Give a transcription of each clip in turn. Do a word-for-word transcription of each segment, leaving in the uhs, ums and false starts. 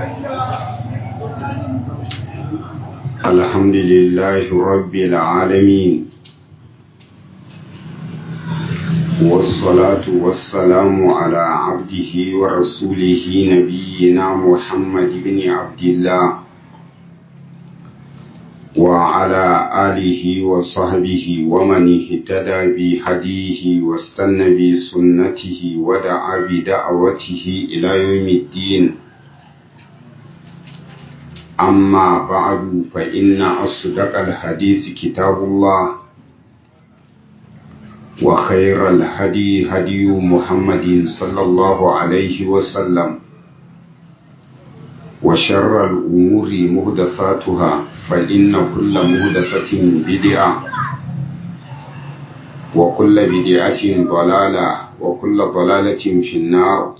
الحمد لله رب العالمين، والصلاة والسلام على عبده ورسوله نبينا محمد بن عبد الله وعلى آله وصحبه ومن اهتدى بهديه واستنى بسنته ودعا بدعوته إلى يوم الدين. أما بعد، فإن أصدق الحديث كتاب الله، وخير الهدي هدي محمد صلى الله عليه وسلم، وشر الأمور محدثاتها، فإن كل محدثة بدعة، وكل بدعة ضلالة، وكل ضلالة في النار.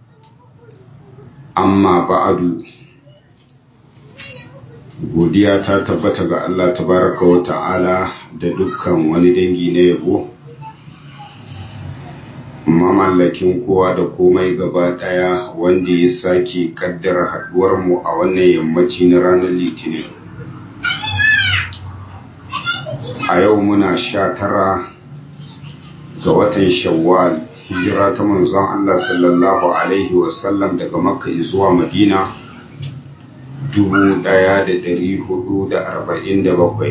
أما بعد، godiya ta tabbata ga Allah tabaraka wa ta'ala da dukkan wani dangi na yabo, mamallakin kowa da komai gaba daya, wanda ya sake kaddara haduwar mu a wannan yammaci na ranar Litinin. A yau muna sha tara ga watan Shawwal, hijira ta manzon Allah sallallahu alaihi wasallam daga Makka zuwa Madina dubu ɗaya da ɗari hudu da arba'in da bakwai,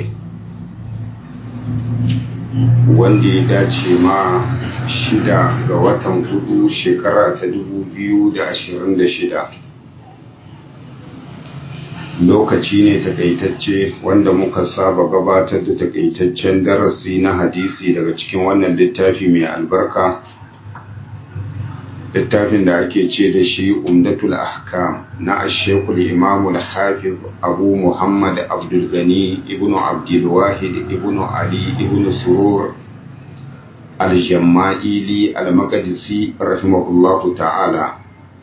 wanda ya dace ma shida ga watan hudu shekara ta dubu biyu da ashirin da shida. Lokaci ne takaitacce wanda muka saba gabatar da takaitaccen darasi na hadisi daga cikin wannan littafi mai albarka, littafin da ake ce da shi Umdatul Ahkam na Ashekul Imamul Hafiz Abu Muhammad Abdul Gani ibn Abdul Wahid ibn Ali ibn Surur Al-Jamma'ili Al-Maqdisi rahimahullahu ta'ala.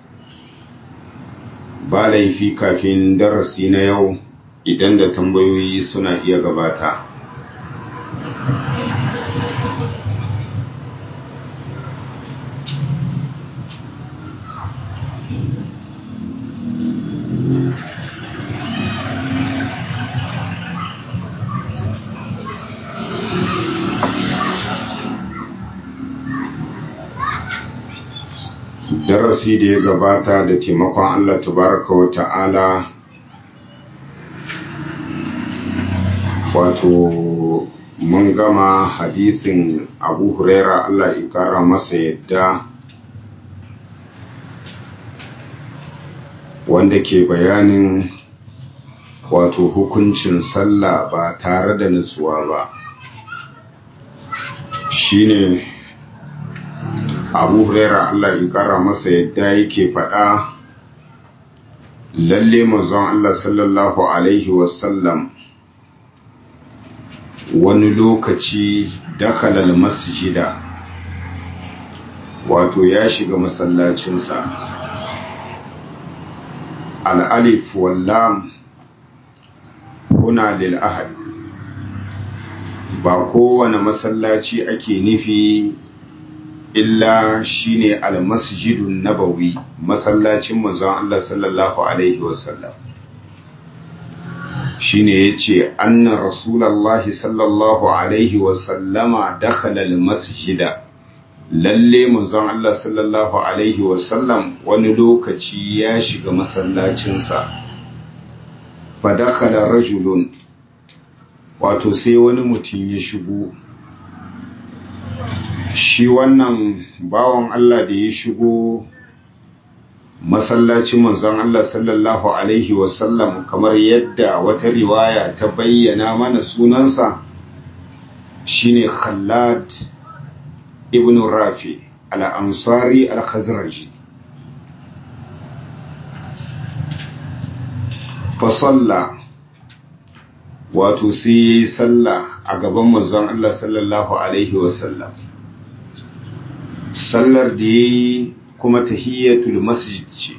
Ba laifi kafin darasi na yau idan da tambayoyi suna iya gabata. Darasi da ya gabata da taimakon Allah tabaraka wa ta'ala, wato mun gama hadisin Abu Huraira Allah ya kara masa yadda, wanda ke bayanin wato hukuncin sallah ba tare da nutsuwa ba. Shine Abu Huraira Allah ya kara masa yadda yake faɗa, lalle manzon Allah sallallahu alaihi wasallam wani lokaci dakhala al-masjida, wato ya shiga masallacinsa. Al-alif wal lam huna lil ahad, ba kowane masallaci ake nufi illa shine al-masjidun nabawi, masallacin manzon Allah sallallahu alaihi wasallam. Shine yace anna rasulullahi sallallahu alaihi wasallama dakhala al-masjida, lalle manzon Allah sallallahu alaihi wasallam wani lokaci ya shiga masallacinsa. Fa dakhala rajulun, wato sai wani mutum ya shigo. Shi wannan bawan Allah da ya shigo masallacin manzon Allah sallallahu alaihi wasallam, kamar yadda wata riwaya ta bayyana mana sunansa, shine Khallad ibn Rafi al-Ansari al-Khazraji. Fa salla, wato sai sallah a gaban manzon Allah sallallahu alaihi wasallam. Sallar da ya yi kuma tahiyyatul masjid ce,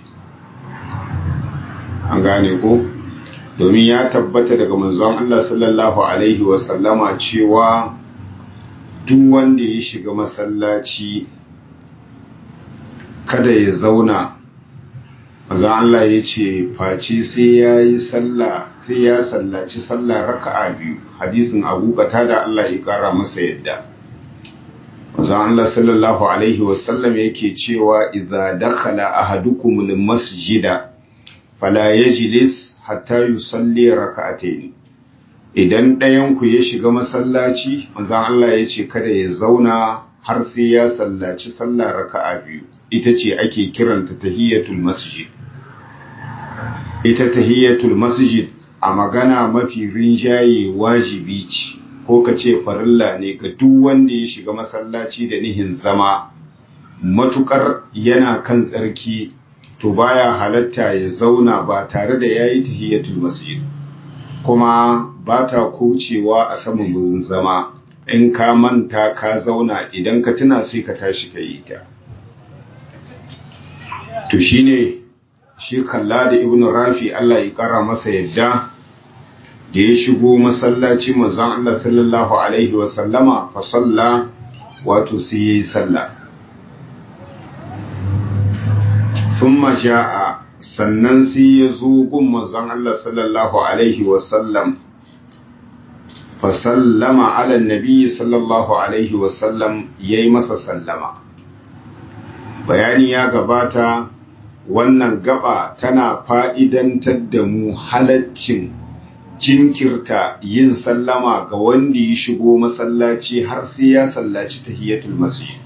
an gane ko? Domin ya tabbata daga manzon Allah sallallahu alaihi wasallama cewa duk wanda ya shiga masallaci kada ya zauna manzon Allah ya ce face sai ya yi sallah sai ya sallaci sallah raka'a biyu. Hadisin Abu Qatada Allah ya kara masa yadda. manzon Allah sallallahu alaihi wasallam yake cewa idza dakhala ahadukumul masjida fala yajlis hatta yusalli raka'atayn. Idan ɗayan ku ya shiga masallaci, manzon Allah ya ce kada ya zauna har sai ya sallaci sallah raka'a biyu. Ita ce ake kiranta tahiyatul masjid. Ita tahiyatul masjid a magana mafi rinjaye wajibi ce, ko ka ce farilla ne ga duk wanda ya shiga masallaci da nihin zama, matukar yana kan tsarki to baya halatta ya zauna ba tare da yayi tahiyatul masjid, kuma ba ta kucewa a saman gurin zama. In ka manta ka zauna, idan ka tuna sai ka tashi ka yi ta. To shine shi Khallad ibn Rafi Allah ya kara masa yadda da ya shigo masallaci manzon Allah sallallahu alaihi wa sallama fa salla, wato sai yayi sallah. Thumma jaa, sannan sai ya zo gun manzon Allah sallallahu alaihi wa sallam fa sallama ala nabi sallallahu alaihi wa sallam, yayi masa sallama. Bayani ya gabata, wannan gaba tana fa'idantar da mu halaccin jinkirta yin sallama ga wanda ya shigo masallaci har sai ya sallaci tahiyatul masjid.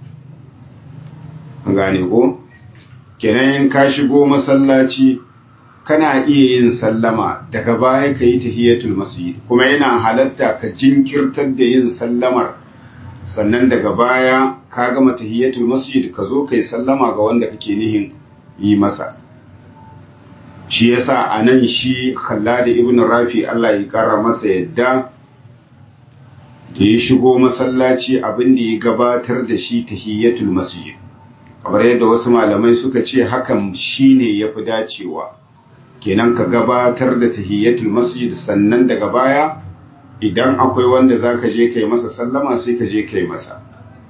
Gane ko? Kenan in ka shigo masallaci kana iya yin sallama daga baya ka yi tahiyatul masjid, kuma yana halatta ka jinkirtar da yin sallamar, sannan daga baya ka gama tahiyatul masjid ka zo kai sallama ga wanda kake nihin yi masa. Shi yasa anan shi Khallad ibn Rafi Allah ya kara masa yadda da ya shigo masallaci abin da ya gabatar da shi tahiyatul masjid, kamar yadda wasu malamai suka ce hakan shine yafi dacewa. Kenan ka gabatar da tahiyatul masjid, sannan daga baya idan akwai wanda zaka je kai masa sallama sai ka je kai masa.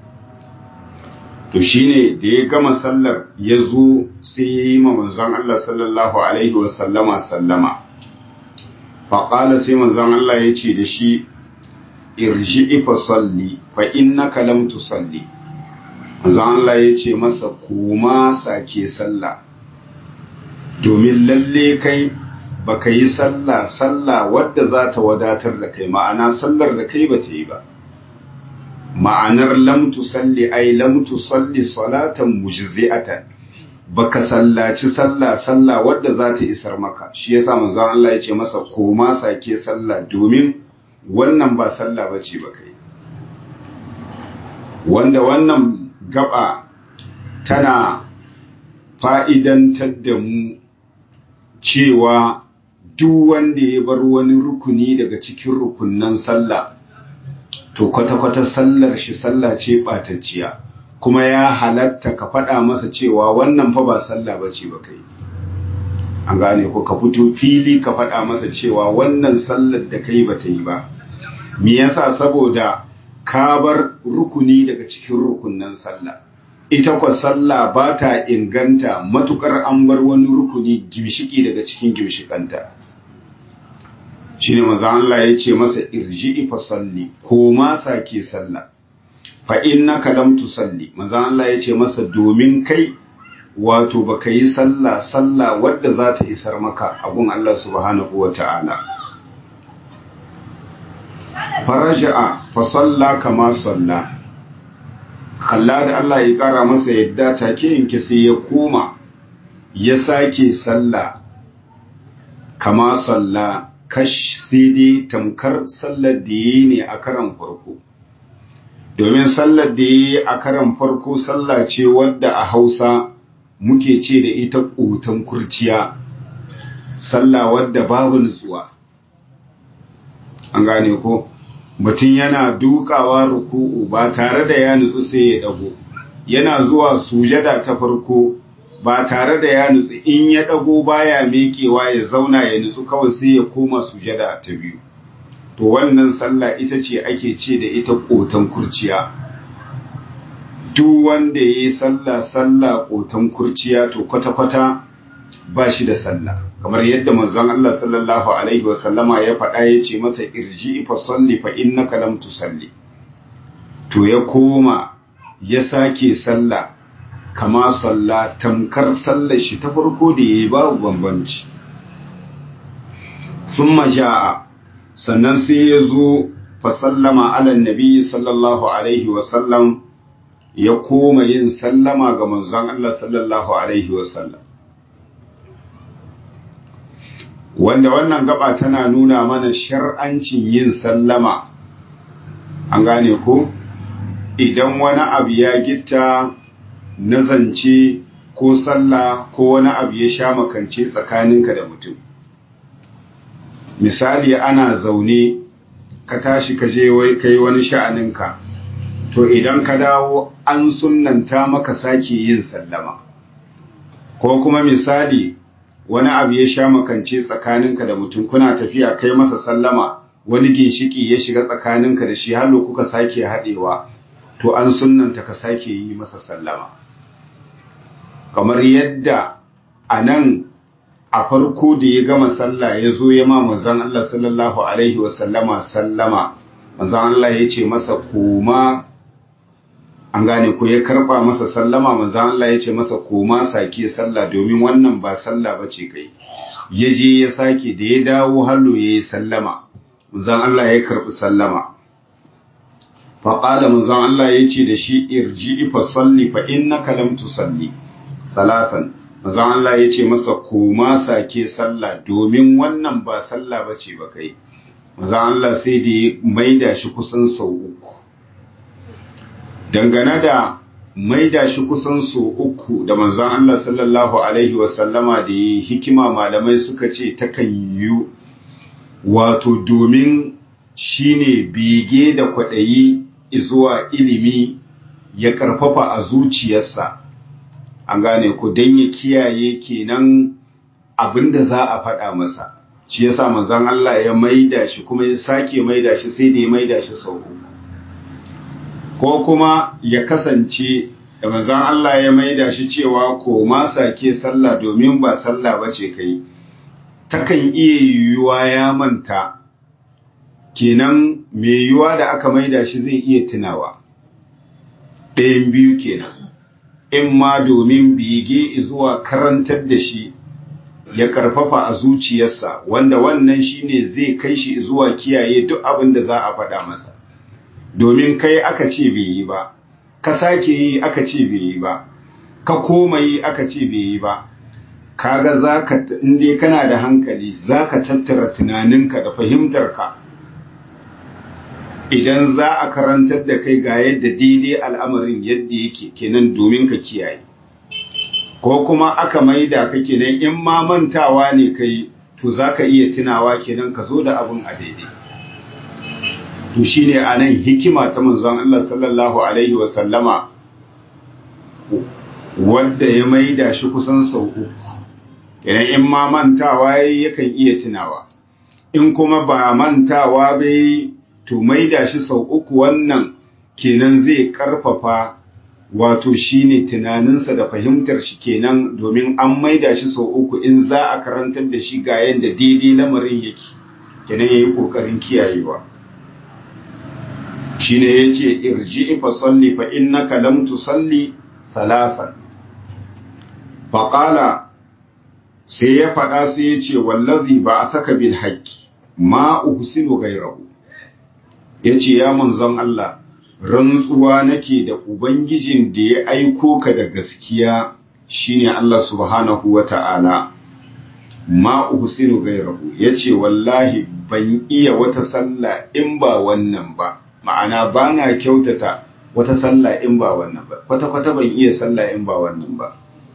To shine da ya gama sallar ya zo sai ya yi ma manzon Allah sallallahu alaihi wasallama sallama. Faƙala sai manzon Allah ya ce da shi, irji'i fa salli fa innaka lam tusalli. Manzon Allah ya ce masa kuma sake sallah, domin lalle kai baka yi sallah sallah wadda za ta wadatar da kai, ma'ana sallar da kai bata yi ba. Ma'anar lam tusalli ai lam tusalli salatan mujzi'atan, baka sallaci sallah sallah wadda za ta isar maka. Shi yasa manzon Allah ya ce masa koma sake sallah, domin wannan ba sallah bace ba kai. Wanda wannan gaba tana fa'idantar da mu cewa duk wanda ya bar wani rukuni daga cikin rukunnan sallah, to kwata-kwata sallar shi sallah ce ɓatacciya, kuma ya halatta ka faɗa masa cewa wannan fa ba sallah bace ba kai. An gane ko, ka fito fili ka faɗa masa cewa wannan sallar da kai bata yi ba. Me yasa? Saboda ka bar rukuni daga cikin rukunnan sallah. Ita kwa sallah ba ta inganta matukar an bar wani rukuni gimshiki daga cikin gimshikanta. Shine manzo Allah ya ce masa irji'i fa salli, koma sake sallah. Fa innaka lam tusalli, manzo Allah ya ce masa domin kai wato baka yi sallah sallah wadda za ta isar maka abun Allah subhanahu wata'ala. Faraja'a fa salla kama salla. Khallad Allah ya kara masa yadda take yanke sai ya koma ya sake sallah kama salla, kash sai dai tamkar sallar da yi ne a karan farko. Domin sallar da yi a karan farko sallah ce wadda a Hausa muke ce da ita ƙotan kurciya, sallah wadda babu nutsuwa. An gane ko? Mutum yana dukawa ruku'u ba tare da ya nutsu sai ya dago, yana zuwa sujada ta farko ba tare da ya nutsu, in ya dago baya mekewa ya zauna ya nutsu kawai sai ya koma sujada ta biyu. To wannan sallah ita ce ake ce da ita ƙotan kurciya. Duk wanda ya yi sallah sallah ƙotan kurciya to kwata-kwata ba shi da sallah, kamar yadda manzon Allah sallallahu alaihi wasallama ya faɗa ya ce masa irji fa salli fa innaka lam tusalli. To ya koma ya sake sallah kama salla tamkar sallar shi ta farko da yayi babu bambanci. Thumma jaa, sannan sai ya zo fa sallama ala nabi sallallahu alaihi wasallam, ya koma yin sallama ga manzon Allah sallallahu alaihi wasallam. Wanda wannan gaba tana nuna mana shar'ancin yin sallama, an gane ko? Idan wani abu ya gitta na zance ko sallah ko wani abu ya sha makance tsakaninka da mutum. Misali ana zaune ka tashi ka je kai wani sha'aninka, to idan ka dawo an sunnanta maka sake yin sallama. Ko kuma misali wani abu ya sha makance tsakaninka da mutum, kuna tafiya kai masa sallama, wani ginshiki ya shiga tsakaninka da shi, hallo kuka sake haɗewa, to an sunnanta ka sake yi masa sallama. Kamar yadda a nan a farko da ya gama sallah ya zo ya ma manzon Allah sallallahu alaihi wasallama sallama, manzon Allah ya ce masa koma, an gane ko ya karba masa sallama, manzon Allah ya ce masa koma sake sallah domin wannan ba sallah bace kai. Ya je ya sake, da ya dawo hallo yayi sallama, manzon Allah ya karbi sallama. Fa qala, manzon Allah ya ce da shi irji fa salli fa innaka lam tusalli salasan. Manzon Allah ya ce masa koma sake sallah domin wannan ba sallah bace ba kai. Manzon Allah sai da ya maida shi kusan sau uku. Dangane da maida shi kusan sau uku da manzon Allah sallallahu alaihi wasallama da ya hikima, malamai suka ce takan yi wato domin shine bege da kwaɗayi zuwa ilimi ya karfafa a zuciyarsa, an gane ku, don ya kiyaye kenan abinda za a faɗa masa. Shi yasa manzon Allah ya maida shi kuma ya sake maida shi sai da ya maida shi sau uku. Ko kuma ya kasance da manzon Allah ya maida shi cewa ko ma sake sallah domin ba sallah bace kai, takan iya yiwuwa ya manta, kenan mai yiwuwa da aka maida shi zai iya tunawa. Ɗayan biyu kenan, in ma domin bege zuwa karantar da shi ya karfafa a zuciyarsa, wanda wannan shine zai kai shi zuwa kiyaye duk abin da za a faɗa masa. Domin kai aka ce bai yi ba, ka sake yi aka ce bai yi ba, ka koma yi aka ce bai yi ba, kaga zaka, inda kana da hankali zaka tattara tunaninka da fahimtarka. Idan za a karantar da kai ga yadda daidai al'amarin yadda yake kenan domin ka kiyaye, ko kuma aka maida ka kenan in ma mantawa ne kai, to za ka iya tunawa kenan ka zo da abin a daidai. To shi ne a nan hikima ta manzon Allah sallallahu alaihi wasallama wadda ya maida shi kusan sau uku, kenan in ma mantawa yakan iya tunawa, in kuma ba mantawa bai to maida shi sau uku, wannan kenan zai karfafa wato shine tunaninsa da fahimtar shi kenan, domin an maida shi sau uku in za a karantar da shi ga yadda daidai lamarin yake, kenan yayi kokarin kiyayewa. Shine yace irji fa salli fa innaka lam tusalli salasan. Fa qala, sai ya fada sai yace wallazi ba asaka bil haqqi ma uhsinu ghayrahu. Yace ya manzon Allah, rantsuwa nake da ubangijin da ya aiko ka da gaskiya, shine Allah subhanahu wata'ala, ma uhsinu ghayrahu. Yace wallahi ban iya wata sallah in ba wannan ba, ma'ana bana kyautata wata sallah in ba wannan ba, kwata-kwata ban iya sallah in ba wannan ba.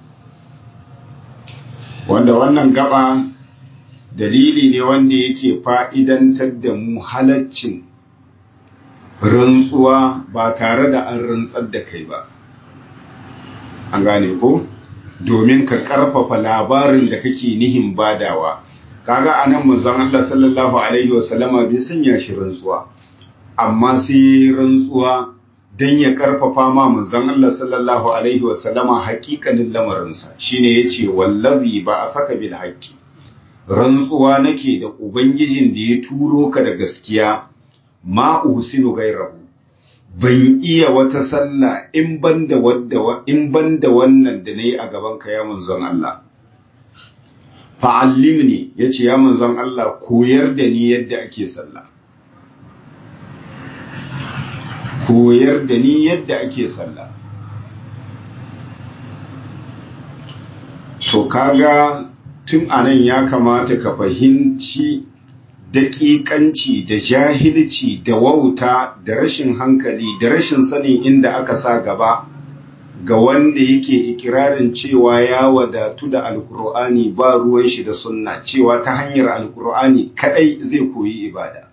Wanda wannan gaba dalili ne wanda yake fa'idantar da mu halaccin rantsuwa ba tare da an rantsar da kai ba, an gane ko, domin ka karfafa labarin da kake nihin badawa. Kaga anan manzon Allah sallallahu alaihi wasallama bai sanya shi rantsuwa, amma sai rantsuwa don ya karfafa ma manzon Allah sallallahu alaihi wasallama haƙiƙanin lamarinsa shine yace wallazi ba a saka bil haqqi rantsuwa nake da ubangijin da ya turo ka da gaskiya ma uhsinu gairahu ban iya wata sallah in banda wadda in banda wannan da nayi a gaban ka ya manzon Allah fa'allimni yace ya manzon Allah koyar da ni yadda ake sallah koyar da ni yadda ake sallah so kaga tun anan ya kamata ka fahimci daƙiƙanci da jahilci da wauta da rashin hankali da rashin sanin inda aka sa gaba ga wanda yake ikirarin cewa ya wadatu da alkur'ani ba ruwan shi da sunna cewa ta hanyar alkur'ani kadai zai koyi ibada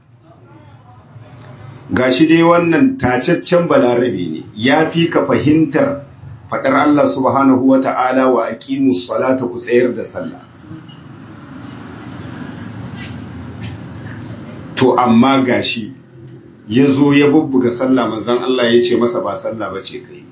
gashi dai wannan tacaccen balarabe ne ya fi ka fahimtar faɗar Allah subhanahu wa ta'ala wa aqimus salata ku tsayar da sallah to amma gashi ya zo ya bubbuga sallah manzon Allah ya ce masa ba sallah bace kai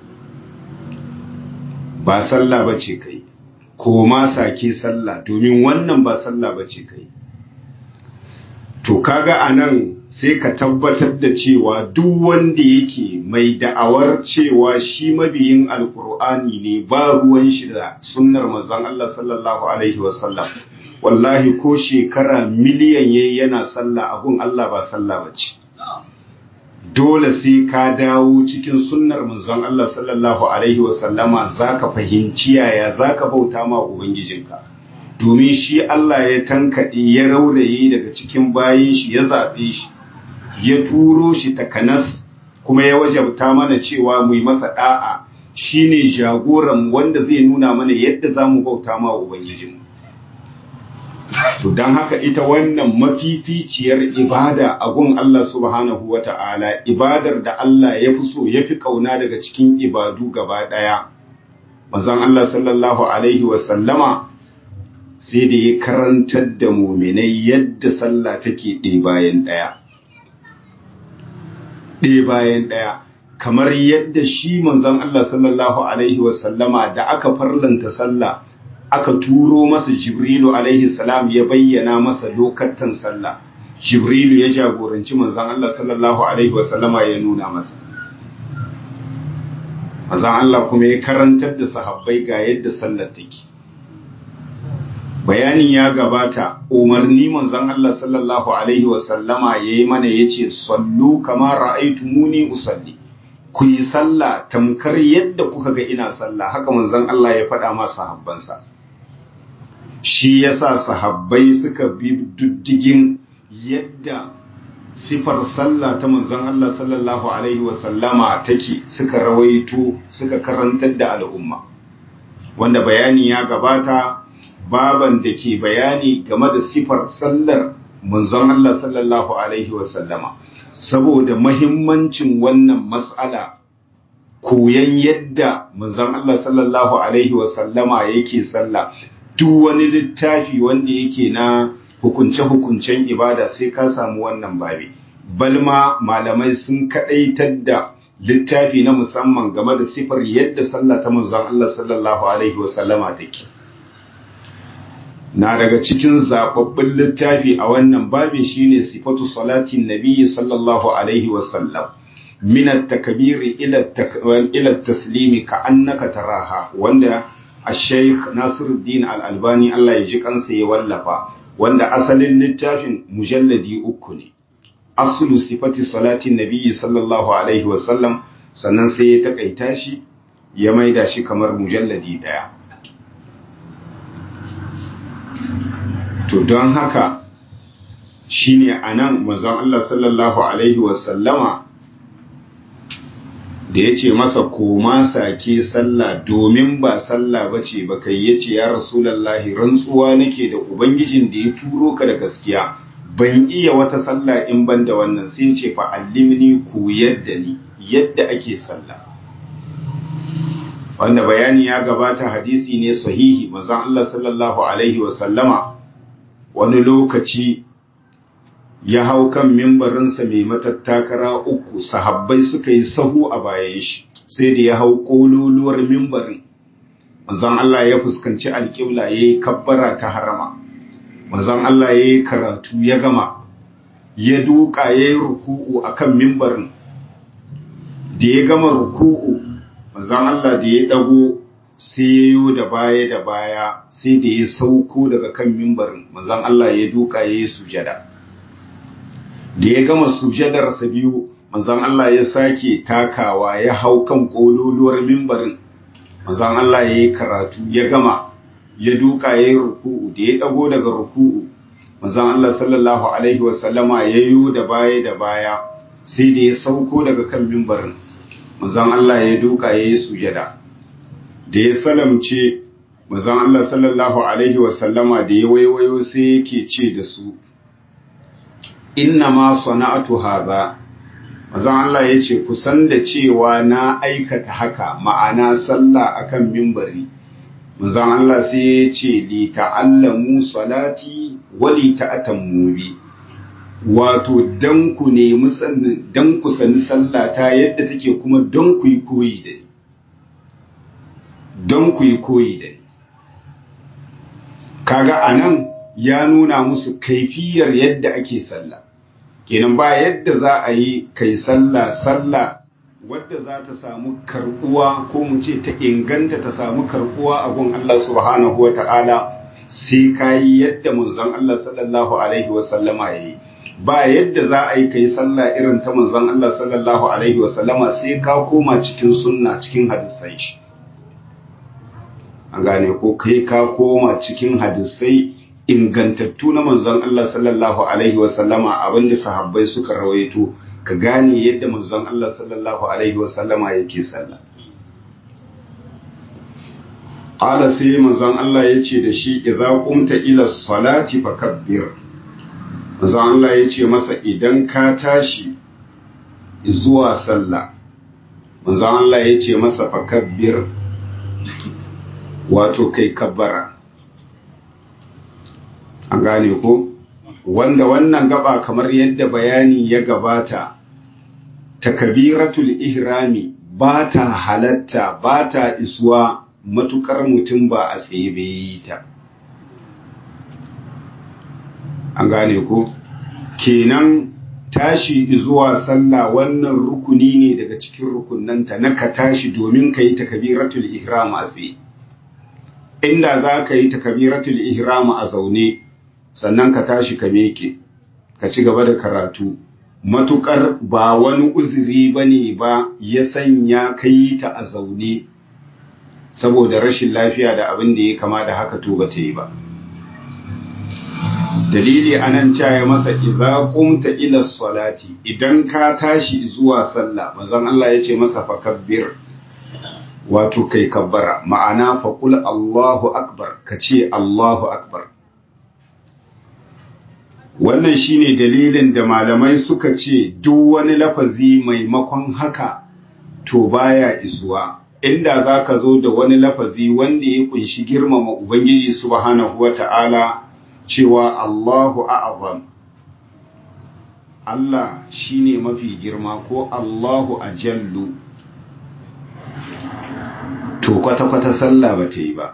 ba sallah bace kai ko ma sake sallah domin wannan ba sallah bace kai to kaga anan sai ka tabbatar da cewa duk wanda yake mai da'awar cewa shi mabiyin alkur'ani ne ba ruwan shi da sunnar manzon Allah sallallahu alaihi wasallam wallahi ko shekara miliyan yayi yana sallah abun Allah ba sallah bace dole sai ka dawo cikin sunnar manzon Allah sallallahu alaihi wasallama zaka fahimci yaya zaka bauta ma ubangijinka domin shi Allah ya tankade ya rauraye daga cikin bayin shi ya zabe shi ya turo shi takanas kuma ya wajabta mana cewa mu yi masa da'a shine jagoran wanda zai nuna mana yadda zamu bauta ma ubangijinmu to dan haka ita wannan mafificiyar ibada a gun Allah subhanahu wata'ala ibadar da Allah ya fi so ya fi kauna daga cikin ibadu gaba daya manzon Allah sallallahu alaihi wasallama sai da ya karantar da mu'minai yadda sallah take ɗaya bayan ɗaya ɗaya bayan ɗaya kamar yadda shi manzon Allah sallallahu alaihi wasallama da aka farlanta sallah aka turo masa Jibrilu alaihi salam ya bayyana masa lokacin sallah Jibrilu ya jagoranci manzon Allah sallallahu alaihi wasallama ya nuna masa manzon Allah kuma ya karantar da sahabbai ga yadda sallar take bayanin ya gabata umarni manzon Allah sallallahu alaihi wasallama yayi mana yace sallu kama ra'aytumuni usalli ku yi sallah tamkar yadda kuka ga ina sallah haka manzon Allah ya faɗa ma sahabbansa shi yasa sahabbai suka bi diddigin yadda sifar sallah ta manzon Allah sallallahu alaihi wasallama take suka rawaito suka karantar da al'umma wanda bayani ya gabata baban da ke bayani game da sifar sallar manzon Allah sallallahu alaihi wasallama saboda mahimmancin wannan mas'ala koyan yadda manzon Allah sallallahu alaihi wasallama yake sallah duk wani littafi wanda yake na hukunce-hukuncen ibada sai ka samu wannan babi balma malamai sun kadaitar da littafi na musamman game da sifar yadda sallah ta manzon Allah sallallahu alaihi wasallama take na daga cikin zababbin littafi a wannan babi shine sifatu salatin nabiyyi sallallahu alaihi wasallam min at-takbir ila ila at-taslimi ka annaka taraha wanda Al-Sheikh Nasiruddin Al-Albani Allah ya ji kansa ya wallafa wanda asalin littafin mujalladi uku ne aslu sifati salatin nabiyyi sallallahu alaihi wasallam sannan sai ya takaita shi ya maida shi kamar mujalladi daya to don haka shine anan manzon Allah sallallahu alaihi wasallama da ya ce masa koma sake sallah domin ba sallah ba ce ba kai ya ce ya rasulallahi rantsuwa nake da ubangijin da ya turo ka da gaskiya ban iya wata sallah in ban da wannan sai ce fa allimni ku yadda ni yadda ake sallah wanda bayani ya gabata hadisi ne sahihi manzon Allah sallallahu alaihi wa sallama wani lokaci ya hau kan mimbarinsa mai matattakara uku, sahabbai suka yi sahu a bayan shi, sai da ya hau ƙololuwar mimbarin. Manzon Allah ya fuskanci alƙibla ya yi kabbara ta harama. Manzon Allah ya yi karatu ya gama, ya duka ya yi ruku'u a kan mimbarin. Da ya gama ruku'u, manzon Allah da ya ɗago sai ya yi da baya da baya, sai da ya sauko daga kan mimbarin. Manzon Allah ya duka ya yi sujada. Da ya gama sujadarsa biyu, manzon Allah ya sake takawa ya hau kan ƙololuwar mimbarin. Manzon Allah ya yi karatu ya gama, ya duka ya yi ruku'u. Da ya ɗago daga ruku'u, manzon Allah sallallahu alaihi wasallama ya yi da baya da baya, sai da ya sauko daga kan mimbarin. Manzon Allah ya duka ya yi sujada. Da ya salamce, manzon Allah sallallahu alaihi wasallama da ya waiwayo sai yake ce da su, inna ma sana'atu hadha. Manzon Allah ya ce kusan da cewa na aikata haka, ma'ana sallah akan mimbari. Manzon Allah sai ya ce li ta'allamu salati wa li ta'tammu bi, wato dan ku nemi sannin, dan ku sani sallata yadda take, kuma don ku yi koyi da ni, don ku yi koyi da ni. Kaga anan ya nuna musu kaifiyar yadda ake sallah. Kenan ba yadda za a yi kai sallah sallah wadda za ta samu karbuwa, ko mu ce ta inganta ta samu karbuwa a gun Allah subhanahu wata'ala, sai kayi yadda manzon Allah sallallahu alaihi wasallama yayi. Ba yadda za a yi kai sallah irin ta manzon Allah sallallahu alaihi wasallama sai ka koma cikin sunna, cikin hadisai shi. An gane ko, kai ka koma cikin hadisai ingantattu na manzon Allah sallallahu alaihi wasallama, abinda sahabbai suka rawaito, ka gane yadda manzon Allah sallallahu alaihi wasallama yake sallah. Qala sai manzon Allah yace da shi, idza qumta ila salati fakabbir. Manzon Allah yace masa, idan ka tashi zuwa sallah, manzon Allah yace masa fakabbir, wato kai kabbara. An gane ko, wanda wannan gaba kamar yadda bayani ya gabata, takbiratul ihrami ba ta halatta, ba ta isuwa matukar mutum ba a tsaye bai yi ta. An gane ko, kenan tashi zuwa sallah wannan rukuni ne daga cikin rukunanta, na ka tashi domin ka yi takbiratul ihram a tsaye. Inda za ka yi takbiratul ihram a zaune, sannan ka tashi ka meke, ka ci gaba da karatu, matukar ba wani uzuri bane ba ya sanya ka yi ta a zaune saboda rashin lafiya da abin da ya kama da haka, to ba ta yi ba. Dalili anan caya masa, idza qumta ila salati, idan ka tashi zuwa sallah, manzon Allah ya ce masa fakabbir, wato kai kabbara, ma'ana faqul Allahu akbar, ka ce Allahu akbar. Wannan shine dalilin da malamai suka ce duk wani lafazi maimakon haka to baya isuwa. Inda zaka zo da wani lafazi wanda ya kunshi girmama Ubangiji subhanahu wata'ala, cewa Allahu a'azam, Allah shine mafi girma, ko Allahu ajallu, to kwata-kwata sallah ba ta yi ba.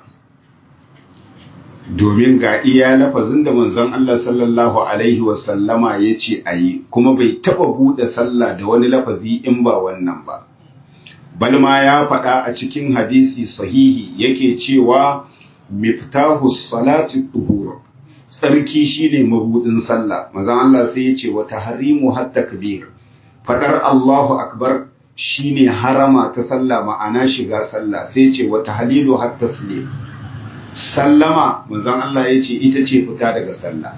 Domin ga iya lafazin da manzon Allah sallallahu alaihi wasallama ya ce a yi, kuma bai taɓa buɗe sallah da wani lafazi in ba wannan ba. Balma ya faɗa a cikin hadisi sahihi yake cewa miftahu salati tuhur, tsarki shine mabudin sallah. Manzon Allah sai ya ce wa tahrimu hatta kabir, faɗar Allahu akbar shine harama ta sallah, ma'ana shiga sallah. Sai ya ce wa tahlilu hatta taslim, sallama manzon Allah ya ce ita ce fita daga sallah.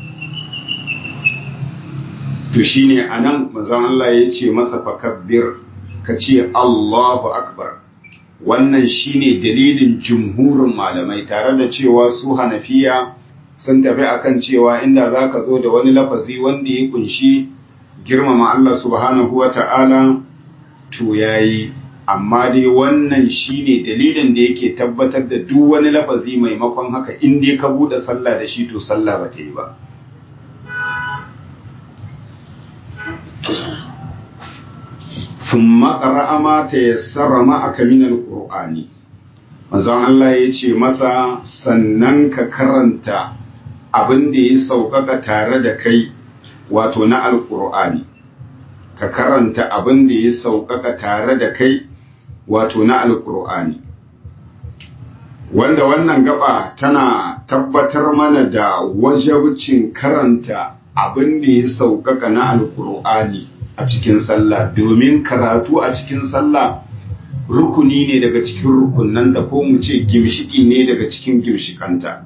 To shine anan manzon Allah ya ce masa fakabbir, ka ce Allahu akbar. Wannan shine dalilin jumhurin malamai, tare da cewa su Hanafiya sun tafi akan cewa inda zaka zo da wani lafazi wanda ya kunshi girmama Allah subhanahu wata'ala to yayi, amma dai wannan shine dalilin da yake tabbatar da duk wani lafazi maimakon haka in dai ka bude sallah da shi to sallah ba ta yi ba. thumma qara'a ma tayassara ma'aka min alqur'ani manzon Allah ya ce masa sannan ka karanta abin da ya sauƙaƙa tare da kai wato na alqur'ani ka karanta abin da ya sauƙaƙa tare da kai wato na alqur'ani wanda wannan gaba tana tabbatar mana da wajibcin karanta abin da ya sauƙaƙa na alqur'ani a cikin sallah, domin karatu a cikin sallah rukuni ne daga cikin rukunan da ko mu ce gimshiki ne daga cikin gimshikanta,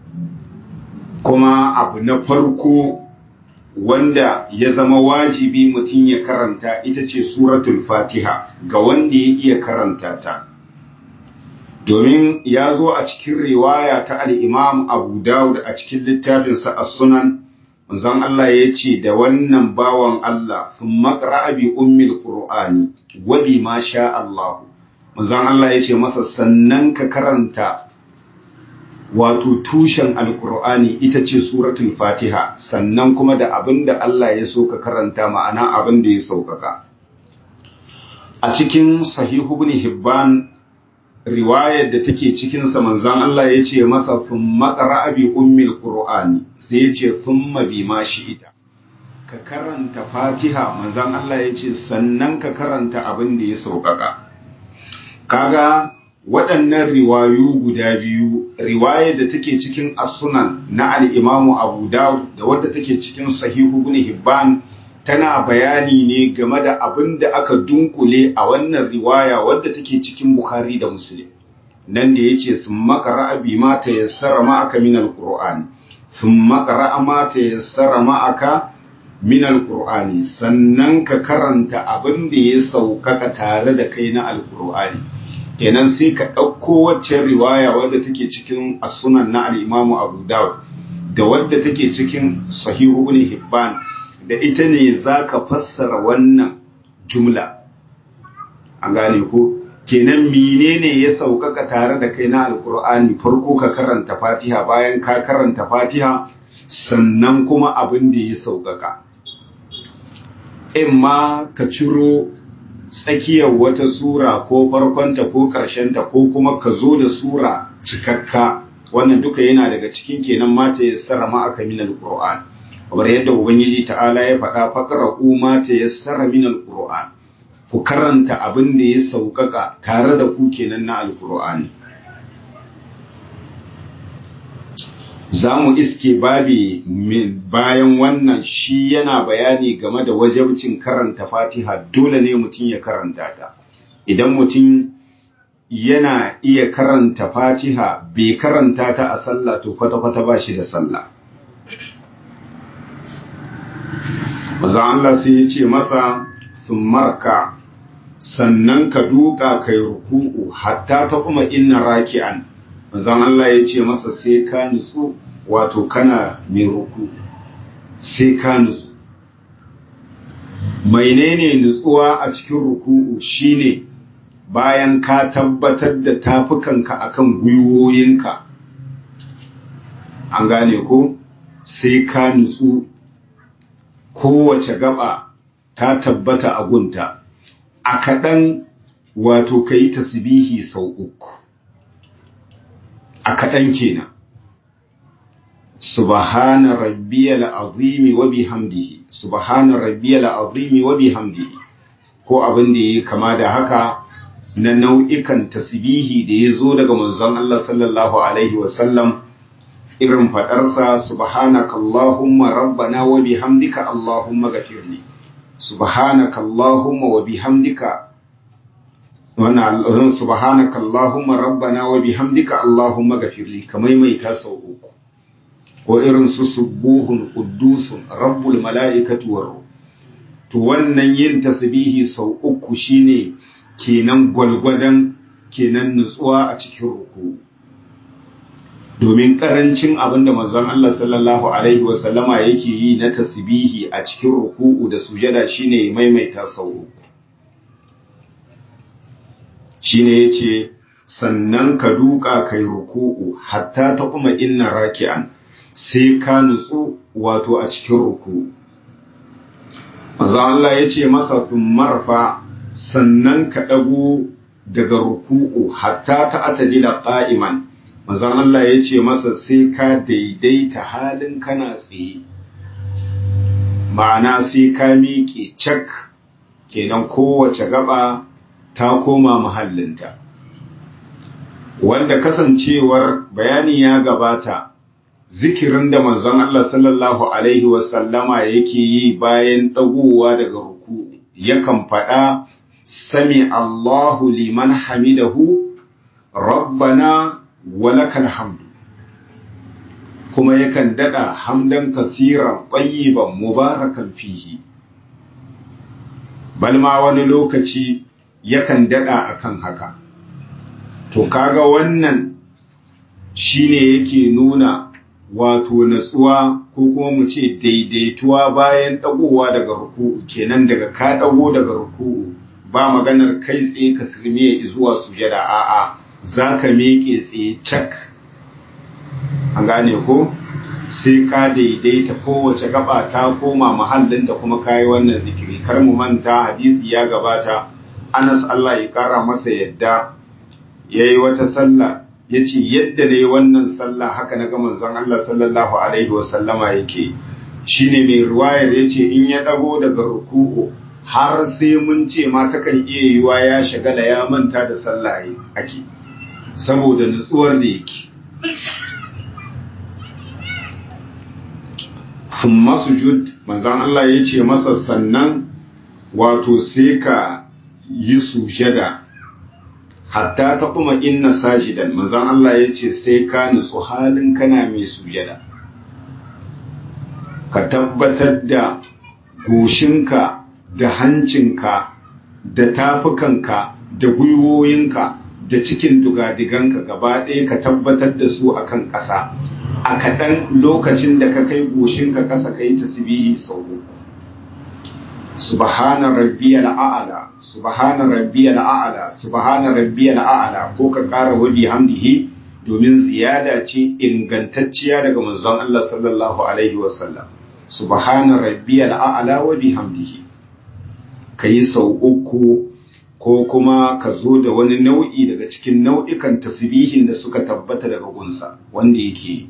kuma abu na farko wanda ya zama wajibi mutum ya karanta ita ce suratul fatiha ga wanda ya iya karanta ta, domin ya zo a cikin riwaya ta al-imam Abu Dawud a cikin littafinsa as-sunan manzon Allah ya ce da wannan bawan Allah thumma qra'a bi ummil qur'ani wa bi ma sha Allah manzon Allah ya ce masa sannan ka karanta wato tushen alqur'ani ita ce suratul fatiha, sannan kuma da abinda Allah ya so ka karanta ma'ana abinda ya saukaka. A cikin sahihu ibn Hibban riwayar da take cikinsa manzon Allah ya ce masa thumma qra'a bi ummil qur'ani sai ya ce thumma bi ma shi'ita ka karanta fatiha manzon Allah ya ce sannan ka karanta abin da ya sauƙaƙa. Kaga waɗannan riwayu guda biyu, riwayar da take cikin as-sunan na al-imamu Abu Dawud da wadda take cikin sahihu ibn Hibban tana bayani ne game da abin da aka dunkule a wannan riwaya wadda take cikin Bukhari da Muslim. Nan da yace summa qara'a bima tayassara ma'aka min al-Qur'an summa qara'a ma tayassara ma'aka min al-Qur'ani sannan ka karanta abin da ya saukaka tare da kai na al-Qur'ani. Kenan sai ka ɗauko waccan riwaya wadda take cikin as-sunan na al-Imam Abu Dawud da wadda take cikin sahihu ibn Hibban, da ita ne za ka fassara wannan jumla. An gane ko? Kenan menene ya sauƙaƙa tare da kai na alƙur'ani? Farko ka karanta fatiha, bayan ka karanta fatiha sannan kuma abin da ya sauƙaƙa. In ma ka ciro tsakiyar wata sura ko farkonta ko ƙarshenta ko kuma ka zo da sura cikakka, wannan duka yana daga cikin kenan mata ya sarra ma'aka min alƙur'ani. kamar yadda Ubangiji ta'ala ya faɗa faqra'u ma tayassara min al-Qur'an, ku karanta abin da ya sauƙaƙa tare da ku kenan na al-Qur'ani. Zamu iske babi bayan wannan shi yana bayani game da wajibcin karanta Fatiha, dole ne mutum ya karanta ta. Idan mutum yana iya karanta Fatiha bai karanta ta a sallah to kwata-kwata ba shi da sallah. Maza Allah sai ya ce masa thummarka sannan ka duka kai ruku'u hatta ta kuma inna raki'an. Manzon Allah ya ce masa sai ka nutsu, wato kana mai ruku sai ka nutsu. Menene nutsuwa a cikin ruku'u? Shine bayan ka tabbatar da tafukanka akan gwiwoyinka, an gane ko, sai ka nutsu kowace gaba ta tabbata a gunta, a kaɗan wato ka yi tasbihi sau uku, a kaɗan kenan. Subhana rabbiyal azimi wa bihamdihi, subhana rabbiyal azimi wa bihamdihi, ko abin da ya kama da haka na nau'ikan tasbihi da ya zo daga manzon Allah sallallahu alaihi wasallam, irin faɗarsa subhanaka Allahumma rabbana wa bihamdika Allahumma ghafirli, subhanaka Allahumma wa bihamdika wannan subhanaka Allahumma rabbana wa bihamdika Allahumma ghafirli, kamar mai ta sau uku. Ko irin su subuhun quddusun rabbul mala'ikati war ruh. To wannan yin tasbihi sau uku shine kenan gwalgwadan kenan nutsuwa a cikin ruku. Domin karancin abinda manzon Allah sallallahu alaihi wasallama yake yi na tasbihi a cikin ruku'u da sujada shine maimaita sau uku. Shine yace sannan ka duka kai ruku'u hatta ta kuma inna raki'an, sai ka nutsu wato a cikin ruku'u. Manzon Allah yace masa thummarfa sannan ka ɗago daga ruku'u hatta ta atadila qa'iman manzon Allah ya ce masa sai ka daidaita halin kana tsaye, ma'ana sai ka miƙe cak, kenan kowace gaba ta koma mahallinta, wanda kasancewar bayani ya gabata zikirin da manzon Allah sallallahu alaihi wasallama yake yi bayan ɗagowa daga ruku'u yakan faɗa sami Allahu liman hamidahu rabbana walakal hamdu, kuma yakan dada hamdan kasiran tayyiban mubarakan fihi, balma wani lokaci yakan dada akan haka. To kaga wannan shine yake nuna wato natsuwa ko kuma mu ce daidaituwa bayan dagowa daga ruku'u, kenan daga ka dago daga ruku'u ba maganar kai tsaye ka sirmiye zuwa sujada, a'a za ka miƙe tsaye cak, an gane ko sai ka daidaita kowace gaba ta koma mahallinta kuma kayi wannan zikiri. Kar mu manta hadisi ya gabata, Anas Allah ya kara masa yadda yayi wata sallah yace yadda nayi wannan sallah haka na ga manzon Allah sallallahu alaihi wasallama yake. Shine mai ruwayar yace in ya dago daga ruku'u har sai mun ce ma takan iya yiwa ya shagala ya manta da sallah ake, saboda nutsuwar da yake. Thumma sujud manzon Allah ya ce masa sannan wato sai ka yi sujada hatta ta kuma inna sajidan, manzon Allah ya ce sai ka nutsu halin kana mai sujada, ka tabbatar da goshinka da hancinka da tafukanka da gwiwoyinka da cikin dugadiganka gaba ɗaya ka tabbatar da su akan ƙasa a kaɗan lokacin da ka kai goshinka ƙasa ka yi tasbihi sau uku. Subhana rabbiyal a'la, subhana rabbiyal a'la, subhana rabbiyal a'la, ko ka ƙara wa bihamdihi domin ziyada ce ingantacciya daga manzon Allah sallallahu alaihi wasallam. Subhana rabbiyal a'la wa bihamdihi ka yi sau uku, ko kuma ka zo da wani nau'i daga cikin nau'ikan tasbihin da suka tabbata daga gunsa wanda yake.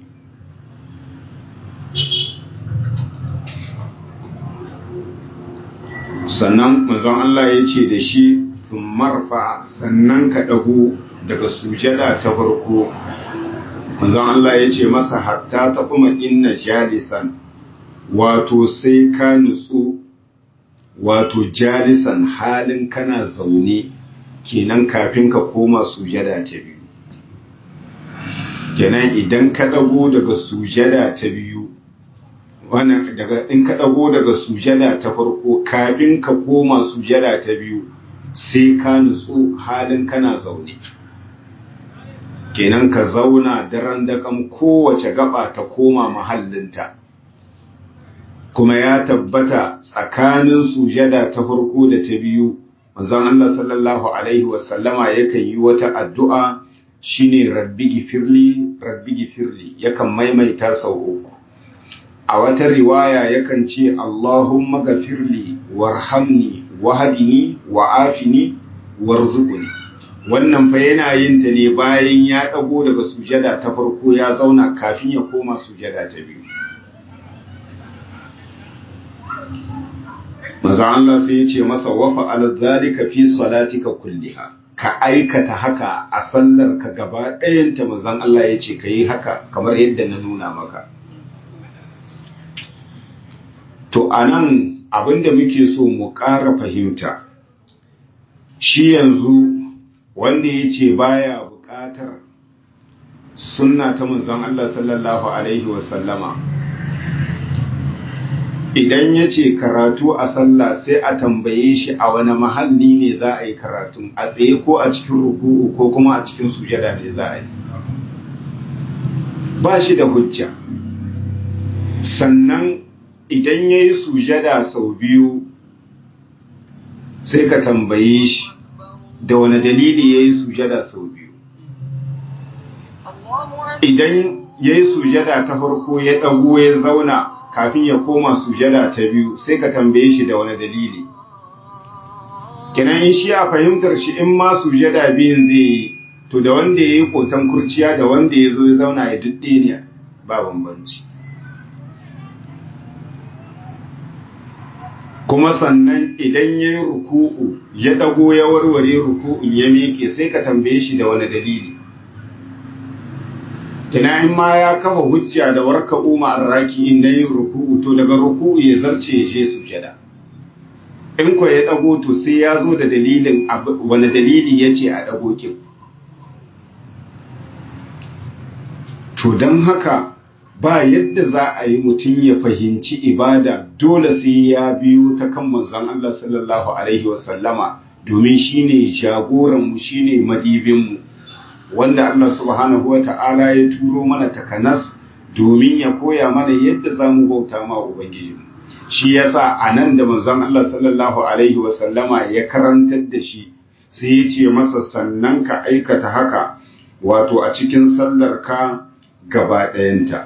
Sannan manzon Allah ya ce da shi marfa, sannan ka ɗago daga sujada ta farko. Manzon Allah ya ce masa hatta ta kuma inna jalisan, wato sai ka nutsu wato jalisan halin kana zaune, kenan kafin ka koma sujada ta biyu. Kenan idan ka ɗago daga sujada ta biyu, wannan daga in ka ɗago daga sujada ta farko kafin ka koma sujada ta biyu sai ka nutsu halin kana zaune, kenan ka zauna daren daƙam kowace gaba ta koma mahallinta. Kuma ya tabbata tsakanin sujada ta farko da ta biyu manzon Allah sallallahu alaihi wasallama yakan yi wata addu'a shine rabbi gifirli rabbi gifirli, yakan maimaita sau uku. A wata riwaya yakan ce Allahumma gafirli warhamni wahdini wa'afini warzuqni. Wannan fa yana yin ta ne bayan ya dago daga sujada ta farko ya zauna kafin ya koma sujada ta biyu. Maza Allah sai ya ce masa wa fa'al dhalika fi salatika kulliha, ka aikata haka a sallar ka gaba ɗayanta. Manzon Allah ya ce ka yi haka kamar yadda na nuna maka. To anan abinda muke so mu ƙara fahimta, shi yanzu wanda ya ce baya buƙatar sunna ta manzon Allah sallallahu alaihi wasallama, idan ya ce karatu a sallah sai a tambaye shi a wani mahalli ne za a yi karatun, a tsaye ko a cikin ruku'u ko kuma a cikin sujada ne za a yi, ba shi da hujja. Sannan idan ya yi sujada sau biyu sai ka tambaye shi da wani dalili ya yi sujada sau biyu. Idan ya yi sujada ta farko ya ɗago ya zauna kafin ya koma sujada ta biyu sai ka tambaye shi da wani dalili. kenan in shi a fahimtar shi in ma sujada biyun zai yi to da wanda ya yi kotan kurciya da wanda ya zo ya zauna ya dudde ne ba bambanci. Kuma sannan idan ya yi ruku'u ya ɗago ya warware ruku'un ya miƙe sai ka tambaye shi da wani dalili. Kina in ma ya kafa hujja da warka umma arraki na yin ruku'u to daga ruku'u ya zarce ya je sujada. In ko ya ɗago to sai ya zo da dalilin wani dalili ya ce a ɗago kin. To don haka ba yadda za a yi mutum ya fahimci ibada dole sai ya biyo ta kan manzon Allah sallallahu alaihi wasallama domin shine jagoranmu shine madibinmu wanda Allah subhanahu wa ta'ala ya turo mana takanas domin ya koya mana yadda za mu bauta ma Ubangiji. Shi yasa a nan da manzon Allah sallallahu alaihi wasallama ya karantar da shi sai ya ce masa sannan ka aikata haka wato a cikin sallar ka gaba ɗayanta.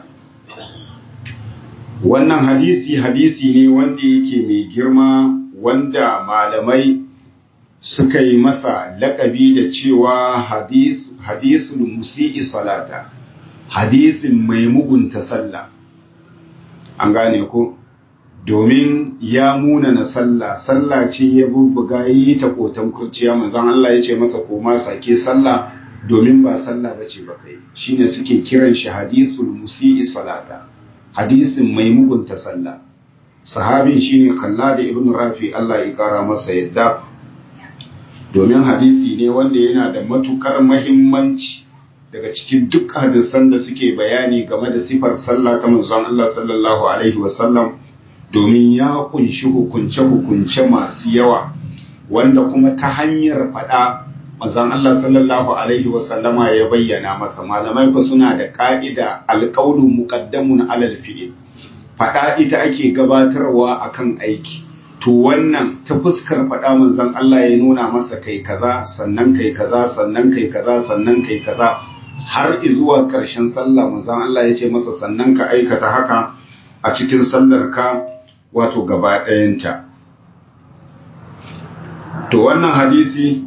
Wannan hadisi hadisi ne wanda yake mai girma wanda malamai suka yi masa laƙabi da cewa hadisul musi'i salata, hadisin mai mugunta sallah. An gane ko? Domin ya munana sallah, sallah ce ya bubbuga yi ta kotan kurciya manzon Allah ya ce masa koma sake sallah domin ba sallah bace ba kai. Shine suke kiran shi hadisul musi'i salata. Hadisin mai mugunta sallah. Sahabin shine Khallad ibn Rafi Allah ya kara masa yadda domin hadisi ne wanda yana da matukar muhimmanci daga cikin duk hadisan da suke bayani game da sifar sallah ta manzon Allah sallallahu alaihi wasallam domin ya kunshi hukunce hukunce masu yawa wanda kuma ta hanyar fada manzon Allah sallallahu alaihi wasallama ya bayyana masa. Malamai ko suna da ka'ida alqawlu muqaddamun alal fi'l, fada ita ake gabatarwa akan aiki. To wannan ta fuskar fada manzon Allah ya nuna masa kai kaza sannan kai kaza sannan kai kaza sannan kai kaza har zuwa ƙarshen sallah manzon Allah ya ce masa sannan ka aikata haka a cikin sallar ka wato gaba ɗayanta. To wannan hadisi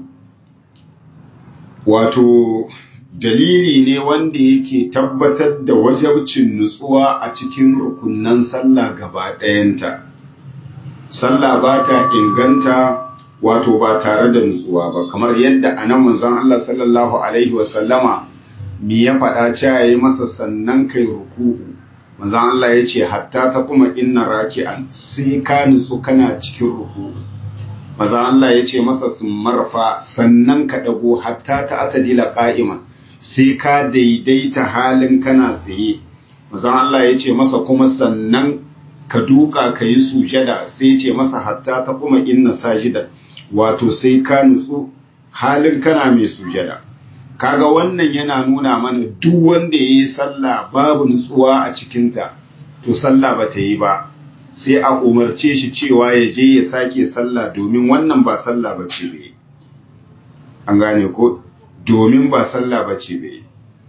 wato dalili ne wanda yake tabbatar da wajabcin nutsuwa a cikin rukunnan sallah gaba ɗayanta. Sallah ba ta inganta wato ba tare da nutsuwa ba, kamar yadda anan manzon Allah sallallahu alaihi wasallama mi ya faɗa cewa yayi masa sannan kai ruku'u. Manzon Allah ya ce hatta ta kuma inna raki'an, sai ka nutsu kana cikin ruku'u. Manzon Allah ya ce masa sun marfa sannan ka dago hatta ta atadila qa'iman, sai ka daidaita halin kana tsaye. Manzon Allah ya ce masa kuma sannan ka duka ka yi sujada, sai ya ce masa hatta ta kuma inna sajidan, wato sai ka nutsu halin kana mai sujada. Kaga wannan yana nuna mana duk wanda ya yi sallah babu nutsuwa a cikinta to sallah ba ta yi ba, sai a umarce shi cewa ya je ya sake sallah domin wannan ba sallah ba ce bai. An gane ko? Domin ba sallah ba ce bai.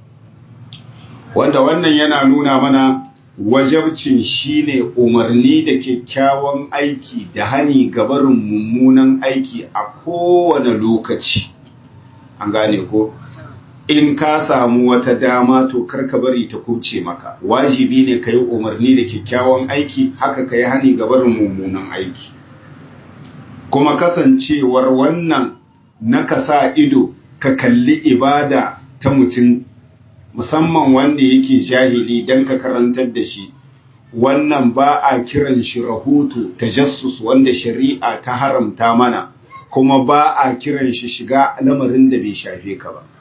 Wanda wannan yana nuna mana wajabcin shine umarni da kyakkyawan aiki da hani gabarin mummunan aiki a kowane lokaci. An gane ko? In ka samu wata dama to karka bari ta kubce maka, wajibi ne ka yi umarni da kyakkyawan aiki, haka ka yi hani ga barin mummunan aiki. Kuma kasancewar wannan na ka sa ido ka kalli ibada ta mutum, musamman wanda yake jahili don ka karantar da shi, wannan ba a kiran shi rahoto tajassus wanda shari'a ta haramta mana, kuma ba a kiran shi shiga lamarin da bai shafe ka ba.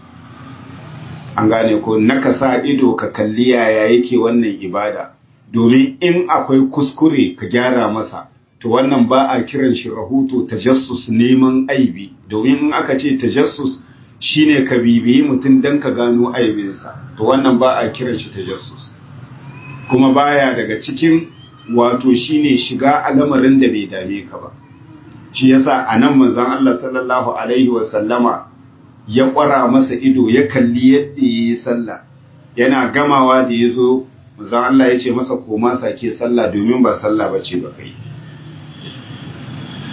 An gane ko? Naka sa ido ka kalli yaya yake wannan ibada, domin in akwai kuskure ka gyara masa, to wannan ba a kiran shi rahoto tajassus neman aibi, domin in aka ce tajassus shine ka bibiyi mutum dan ka gano aibinsa, to wannan ba a kiran shi tajassus, kuma baya daga cikin wato shine shiga al'amarin da bai dame ka ba. Shi yasa anan manzon Allah sallallahu alaihi wa sallama ya ƙwara masa ido ya kalli yadda ya yi sallah, yana gamawa da ya zo manzon Allah ya ce masa koma sake sallah domin ba sallah ba ce ba kai.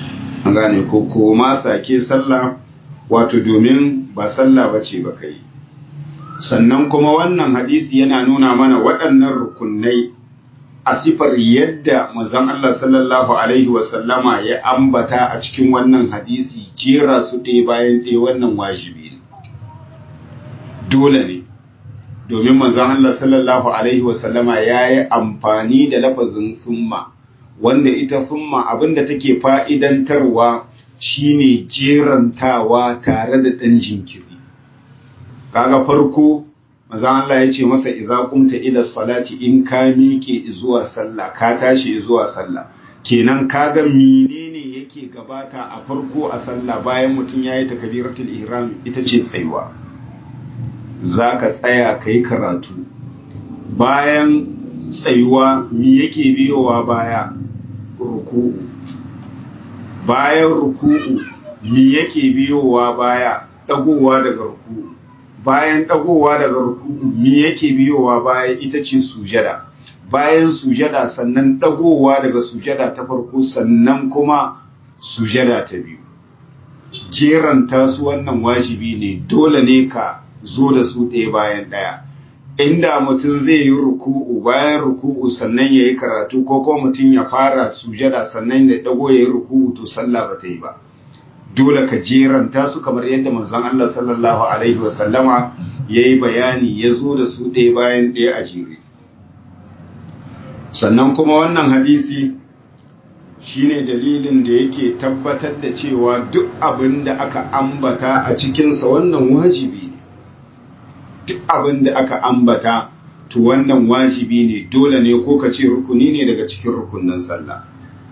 an gane ko koma sake sallah wato domin ba sallah bace ba kai. Sannan kuma wannan hadisi yana nuna mana waɗannan rukunai a sifar yadda manzon Allah sallallahu alaihi wasallama ya ambata a cikin wannan hadisi, jera su ɗaya bayan ɗaya wannan wajibi ne, dole ne, domin manzon Allah sallallahu alaihi wasallama ya yi amfani da lafazin summa, wanda ita summa abinda take fa'idantarwa shine jerantawa tare da ɗan jinkiri. Kaga farko manzon Allah ya ce masa idza qumta ila salati, in ka miƙe zuwa sallah, ka tashi zuwa sallah, kenan kaga menene yake gabata a farko a sallah bayan mutum yayi takbiratul ihram, ita ce tsayuwa. Zaka tsaya kai karatu, bayan tsayuwa me yake biyowa baya? Ruku'u. Bayan ruku'u me yake biyowa baya? Dagowa daga ruku'u. Bayan ɗagowa daga ruku'u me yake biyowa baya? Ita ce sujada. Bayan sujada sannan ɗagowa daga sujada ta farko, sannan kuma sujada ta biyu. Jeranta su wannan wajibi ne, dole ne ka zo da su ɗaya bayan ɗaya. Inda mutum zai yi ruku'u, bayan ruku'u sannan ya yi karatu, ko kuma mutum ya fara sujada sannan ya ɗago ya yi ruku'u, to sallah ba ta yi ba. Dole ka jeranta su kamar yadda manzon Allah sallallahu alaihi wasallama ya yi bayani, ya zo da su ɗaya bayan ɗaya a jere. Sannan kuma wannan hadisi shine dalilin da yake tabbatar da cewa duk abin da aka ambata a cikinsa wannan wajibi ne. Duk abin da aka ambata to wannan wajibi ne, dole ne, ko ka ce rukuni ne daga cikin rukunin sallah.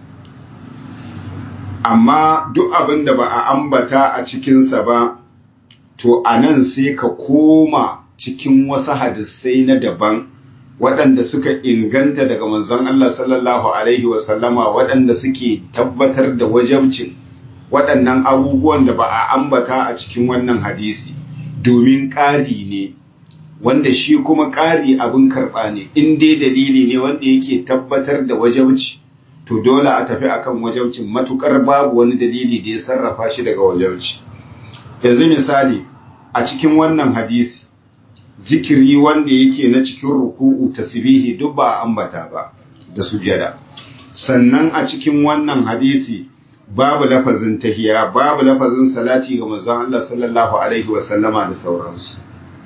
Amma duk abin da ba a ambata a cikinsa ba, to a nan sai ka koma cikin wasu hadisai na daban waɗanda suka inganta daga manzon Allah sallallahu Alaihi wasallama, waɗanda suke tabbatar da wajabcin waɗannan abubuwan da ba a ambata a cikin wannan hadisi, domin ƙari ne, wanda shi kuma ƙari abin karɓa ne, in dai dalili ne wanda yake tabbatar da wajabci, to dole a tafi akan wajabcin, matukar babu wani dalili da ya sarrafa shi daga wajabci. Yanzu misali a cikin wannan hadisi, zikiri wanda yake na cikin ruku'u, tasbihi duk ba ambata ba da sujada. Sannan a cikin wannan hadisi babu lafazin tahiya, babu lafazin salati ga manzon Allah sallallahu alaihi wasallama da sauransu.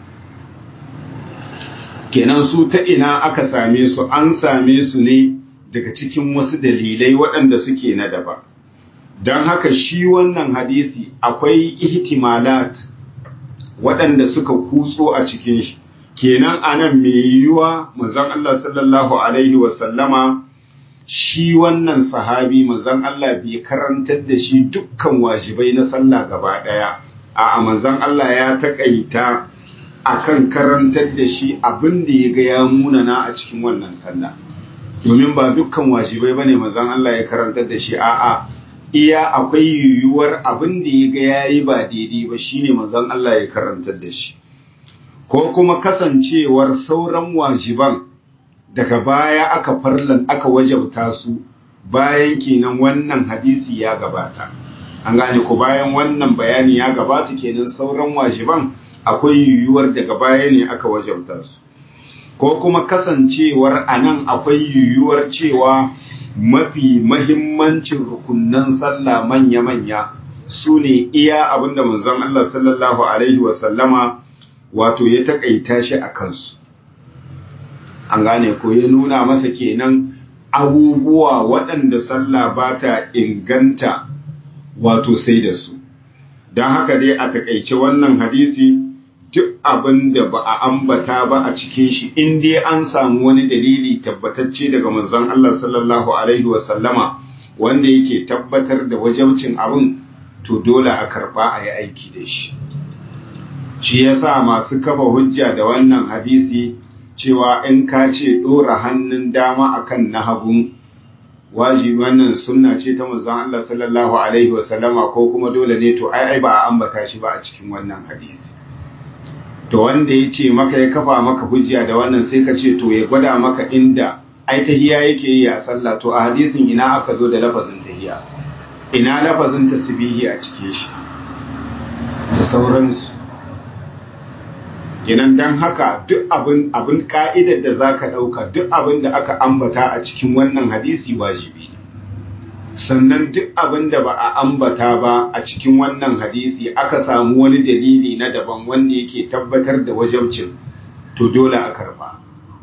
Kenan su ta ina aka same su? An same su ne daga cikin wasu dalilai waɗanda suke na daba. Don haka shi wannan hadisi akwai ihtimalat waɗanda suka kutso a cikin shi. Kenan anan mai yiwuwa manzon Allah sallallahu alaihi wasallama, shi wannan sahabi manzon Allah bai karantar da shi dukkan wajibai na sallah gaba ɗaya. A'a, manzon Allah ya taƙaita akan karantar da shi abin da ya ga ya munana a cikin wannan sallah. Domin ba dukkan wajibai bane manzon Allah ya karantar da shi, a'a, iya akwai yiwuwar abin da ya ga yayi ba daidai ba shine manzon Allah ya karantar da shi, ko kuma kasancewar sauran wajiban daga baya aka farlan aka wajabta su bayan kenan wannan hadisi ya gabata. An gane ko bayan wannan bayani ya gabata, kenan sauran wajiban akwai yiwuwar daga baya ne aka wajabta su, ko kuma kasancewar anan akwai yiwuwar cewa mafi mahimmancin rukunnan sallah manya-manya su ne iya abinda manzon Allah sallallahu alaihi wasallama wato ya takaita shi a kansu. An gane ko ya nuna masa kenan abubuwa waɗanda sallah ba ta inganta wato sai da su. Don haka dai a takaice wannan hadisi, duk abin da ba a ambata ba a cikin shi, in dai an samu wani dalili tabbatacce daga manzon Allah sallallahu alaihi wasallama wanda yake tabbatar da wajabcin abin, to dole a karba a yi aiki da shi. Shi yasa masu kafa hujja da wannan hadisi cewa in ka ce dora hannun dama akan na hagu wajibi, wannan sunna ce ta manzon Allah sallallahu alaihi wasallama, ko kuma dole ne, to ai ai ba a ambata shi ba a cikin wannan hadisi. To wanda ya ce maka, ya kafa maka hujja da wannan, sai ka ce to ya gwada maka inda ai tahiya yake yi a sallah, to a hadisin ina aka zo da lafazin tahiya? ina lafazin tasbihi a cikin shi da sauransu. Kenan dan haka duk abin abin ka'idar da zaka dauka duk abin da aka ambata a cikin wannan hadisi wajibi ne, sannan duk abin da ba a ambata ba a cikin wannan hadisi aka samu wani dalili na daban wanda yake tabbatar da wajibcin, to dole a karba.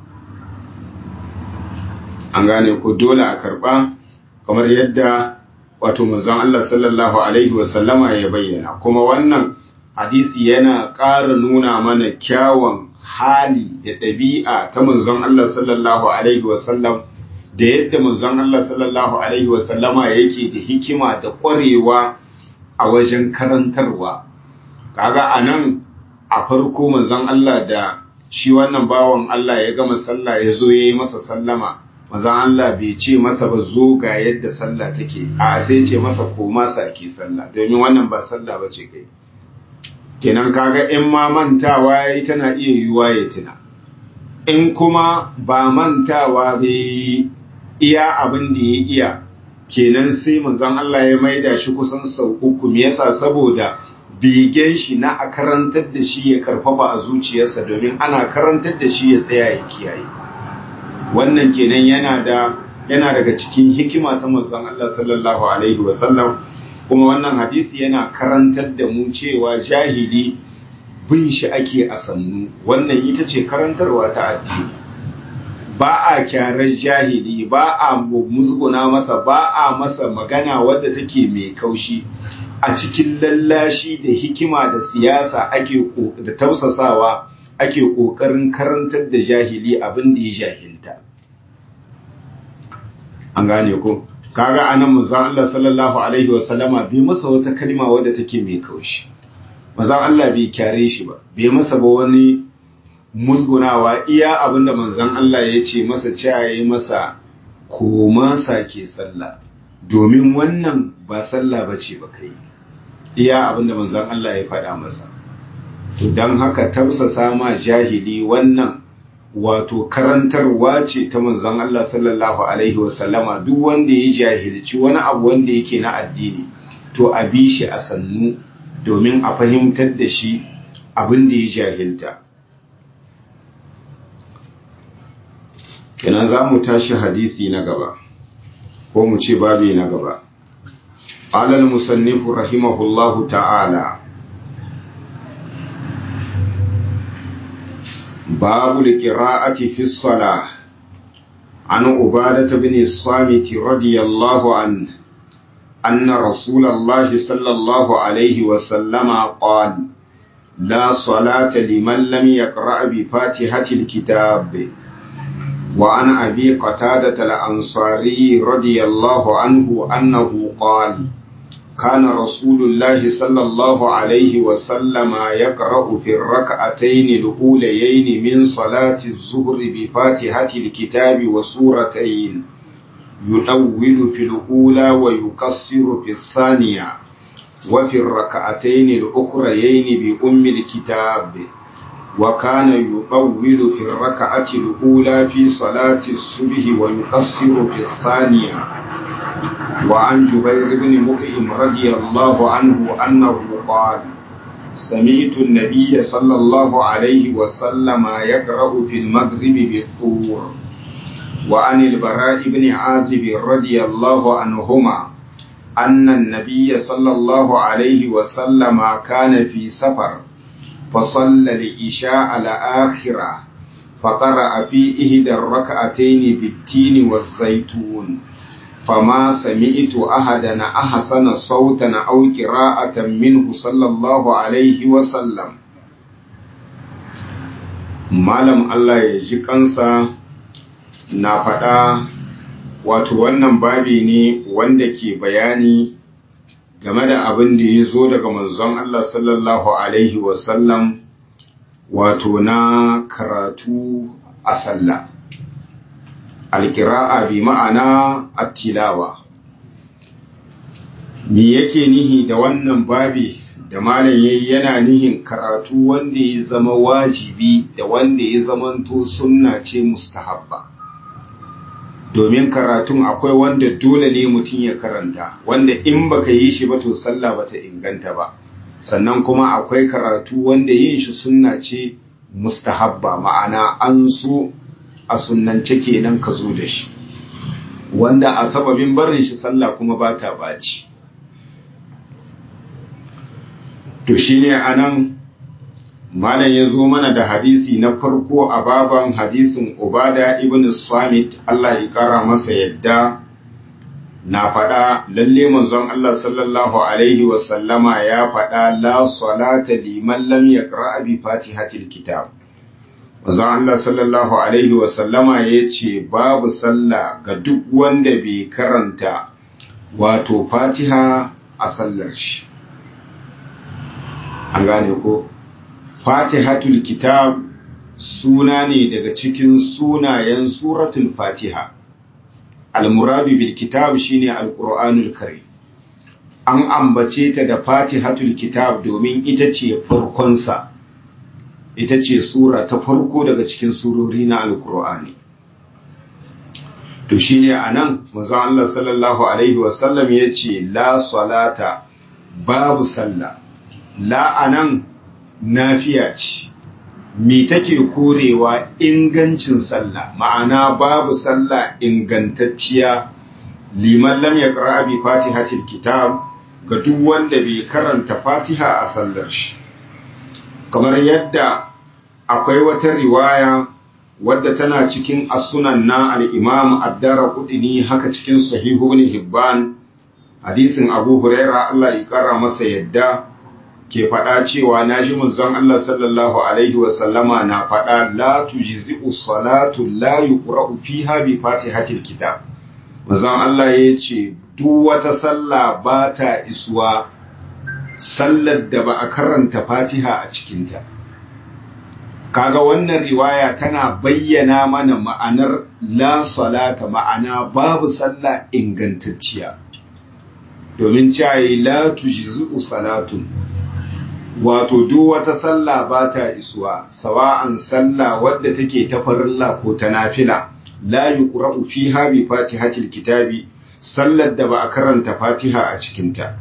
An gane ko, dole a karba, kamar yadda wato manzon Allah sallallahu alaihi wasallama ya bayyana. Kuma wannan hadisi yana ƙara nuna mana kyawun hali da ɗabi'a ta manzon Allah sallallahu alaihi wasallam, da yadda manzon Allah sallallahu alaihi wasallama yake da hikima da ƙwarewa a wajen karantarwa. Kaga anan a farko manzon Allah da shi wannan bawan Allah ya gama sallah ya zo ya yi masa sallama, manzon Allah bai ce masa ba zo ga yadda sallah take, a sai ce masa koma saki sallah, domin wannan ba sallah ba ce kai. Kenan kaga in ma mantawa yayi tana iya yiwuwa ya tuna, in kuma ba mantawa bai iya abin da ya iya, kenan sai manzon Allah ya maida shi kusan sau uku. Me yasa? Saboda begen shi na a karantar da shi ya karfafa a zuciyarsa, domin ana karantar da shi ya tsaya ya kiyaye. Wannan kenan yana da yana daga cikin hikima ta manzon Allah sallallahu alaihi wasallam. Kuma wannan hadisi yana karantar da mu cewa jahili bin shi ake a sannu. Wannan ita ce karantarwa ta addini. Ba a kyarar jahili, ba a musguna masa, ba a masa magana wadda take mai kaushi. A cikin lallashi da hikima da siyasa ake da tausasawa ake ƙoƙarin karantar da jahili abin da ya jahilta. An gane ko? Kaga anan manzon Allah sallallahu alaihi wasallama bai masa wata kalma wadda take mai kaushi. Manzon Allah bai kyare shi ba, bai masa ba wani musgunawa. Iya abinda manzon Allah ya ce masa, cewa yayi masa koma sake sallah, domin wannan ba sallah bace ba kai. Iya abinda manzon Allah ya faɗa masa. To dan haka tausasa ma jahili wannan wato karantarwa ce ta manzon Allah sallallahu alaihi wasallama. Duk wanda ya jahilci wani abu wanda yake na addini, to a bi shi a sannu domin a fahimtar da shi abin da ya jahilta. Kenan za mu tashi hadisi na gaba, ko mu ce babi na gaba. Qala al-musannif rahimahullahu ta'ala, باب القراءة في الصلاة. عن عبادة بن الصامت رضي الله عنه أن رسول الله صلى الله عليه وسلم قال: لا صلاة لمن لم يقرأ بفاتحة الكتاب. وعن أبي قتادة الأنصاري رضي الله عنه أنه قال: كان رسول الله صلى الله عليه وسلم يقرأ في الركعتين الأوليين من صلاة الظهر بفاتحة الكتاب وسورتين، يطول في الأولى ويقصر في الثانية، وفي الركعتين الأخريين بأم الكتاب. وكان يطول في الركعة الأولى في صلاة الصبح ويقصر في الثانية. وعن جبير بن مطعم رضي الله عنه أنه قال: سمعت النبي صلى الله عليه وسلم يقرأ في المغرب بالطور. وعن البراء بن عازب رضي الله عنهما أن النبي صلى الله عليه وسلم كان في سفر فصلى العشاء الآخرة فقرأ في إحدى الركعتين بالتين والزيتون، فما سمعت أحدا أحسن صوتا أو قراءة منه صلى الله عليه وسلم. malam Allah ya ji kansa na faɗa, wato wannan babi ne wanda ke bayani game da abin da ya zo daga manzon Allah sallallahu alaihi wasallam, wato na karatu a sallah. Alƙira'a bi ma'ana attilawa. Me yake nihi da wannan babi da malam yayi? Yana nihin karatu wanda ya zama wajibi da wanda ya zamanto sunna ce mustahabba. domin karatun akwai wanda dole ne mutum ya karanta, wanda in baka yi shi ba to sallah bata inganta ba. Sannan kuma akwai karatu wanda yin shi sunna ce mustahabba, ma'ana an so a sunnance kenan ka zo da shi, wanda a sababin barin shi sallah kuma ba ta baci. To shine anan malam ya zo mana da hadisi na farko a baban hadisin Ubada ibn Samit, Allah ya kara masa yadda, na faɗa lalle manzon Allah sallallahu alaihi wasallama ya faɗa la salata liman lam yaqra bi fatihatil kitab. Manzon Allah sallallahu alaihi wasallama ya ce babu sallah ga duk wanda bai karanta wato fatiha a sallar shi. An gane ko? Fatihatul kitab suna ne daga cikin sunayen suratul fatiha. Al-muradu bil kitab shine al-Qur'anul Karim. An ambace ta da Fatihatul Kitab domin ita ce farkonsa, ita ce sura ta farko daga cikin surori na Al-Qur'ani. To shine anan manzo Allah sallallahu alaihi wasallam yace la salata, babu sallah. La anan nafiya ce. Me take korewa? Ingancin sallah, ma'ana babu sallah ingantacciya liman lam yaqra bi fatihatil kitab, ga duk wanda bai karanta fatiha a sallar shi. Kamar yadda akwai wata riwaya wadda tana cikin as-sunan na al-imam ad-Daraqutni, haka cikin sahihu ibn Hibban, hadisin Abu Huraira Allah ya kara masa yadda, ke faɗa cewa na ji manzon Allah sallallahu alaihi wasallama na faɗa la tujzi'u salatu la yuqra'u fiha bi fatihatil kitab. Manzon Allah ya ce duk wata sallah ba ta isuwa sallar da ba a karanta fatiha a cikinta. Kaga wannan riwaya tana bayyana mana ma'anar la salata, ma'ana babu sallah ingantacciya, domin cayi la tujzi'u salatun, wato duk wata sallah ba ta isuwa, sawa'an sallah wadda take ta farilla ko ta nafila, la yuqra'u fiha bi fatihatil kitabi, sallar da ba a karanta fatiha a cikinta.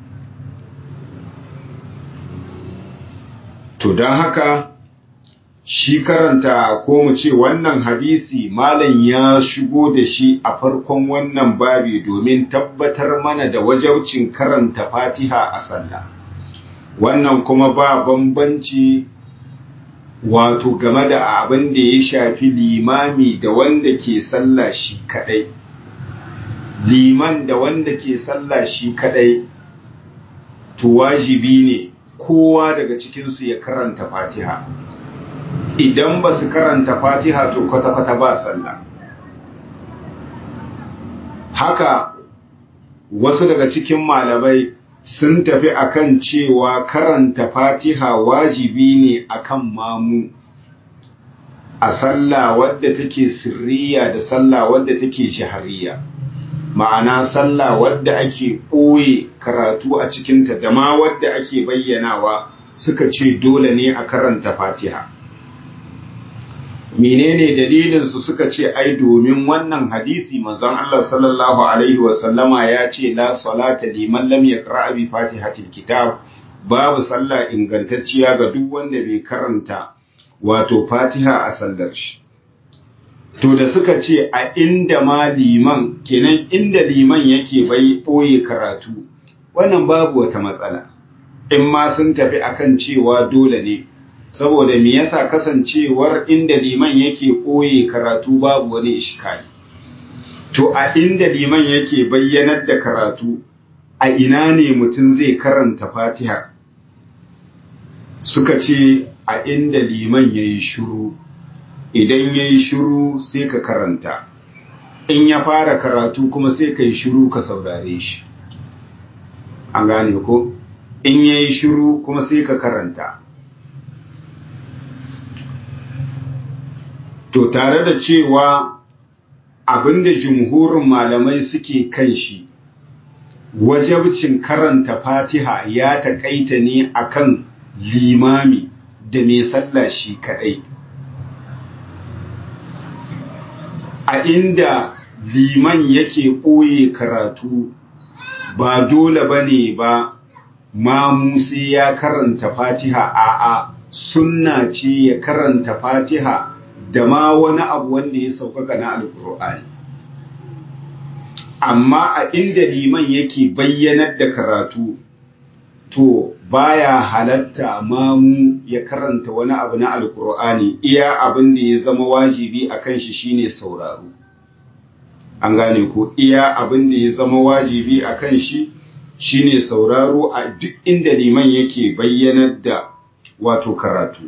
To don haka shi karanta, ko mu ce wannan hadisi malam ya shigo da shi a farkon wannan babi domin tabbatar mana da wajabcin karanta fatiha a sallah. Wannan kuma ba bambanci wato game da abin da ya shafi limami da wanda ke sallah shi kadai. Liman da wanda ke sallah shi kadai, to wajibi ne kowa daga cikinsu ya karanta fatiha. Idan ba su karanta fatiha to kwata-kwata ba sallah. Haka wasu daga cikin malamai sun tafi akan cewa karanta fatiha wajibi ne akan mamu a sallah wadda take sirriya da sallah wadda take jahariya, ma'ana sallah wadda ake ɓoye karatu a cikinta da ma wadda ake bayyanawa, suka ce dole ne a karanta fatiha. Menene dalilinsu? Suka ce ai domin wannan hadisi manzon Allah sallallahu alaihi wasallama ya ce la salata liman lam yaqra bi fatihatil kitab, babu sallah ingantacciya ga duk wanda bai karanta wato fatiha a sallar shi. To da suka ce a inda ma liman, kenan inda liman yake bai ɓoye karatu, wannan babu wata matsala, in ma sun tafi akan cewa dole ne, saboda me yasa? Kasancewar inda liman yake ɓoye karatu babu wani ishkali. To a inda liman yake bayyanar da karatu, a ina ne mutum zai karanta fatiha? Suka ce a inda liman yayi shiru. Idan yayi shiru sai ka karanta, in ya fara karatu kuma sai ka yi shiru ka saurare shi. An gane ko? In yayi shiru kuma sai ka karanta. To tare da cewa abinda jumhurin malamai suke kan shi, wajabcin karanta fatiha ya taƙaita ne akan limami da mai sallah shi kadai. A inda liman yake ɓoye karatu ba dole ba ne ba mamu sai ya karanta fatiha, a'a sunna ce ya karanta fatiha da ma wani abu wanda ya sauƙaƙa na alƙur'ani. Amma a inda liman yake bayyanar da karatu to baya halatta mamu ya karanta wani abu na alƙur'ani, iya abin da ya zama wajibi a kan shi shine sauraro. An gane ko iya abin da ya zama wajibi a kan shi shine sauraro a duk inda liman yake bayyanar da wato karatu.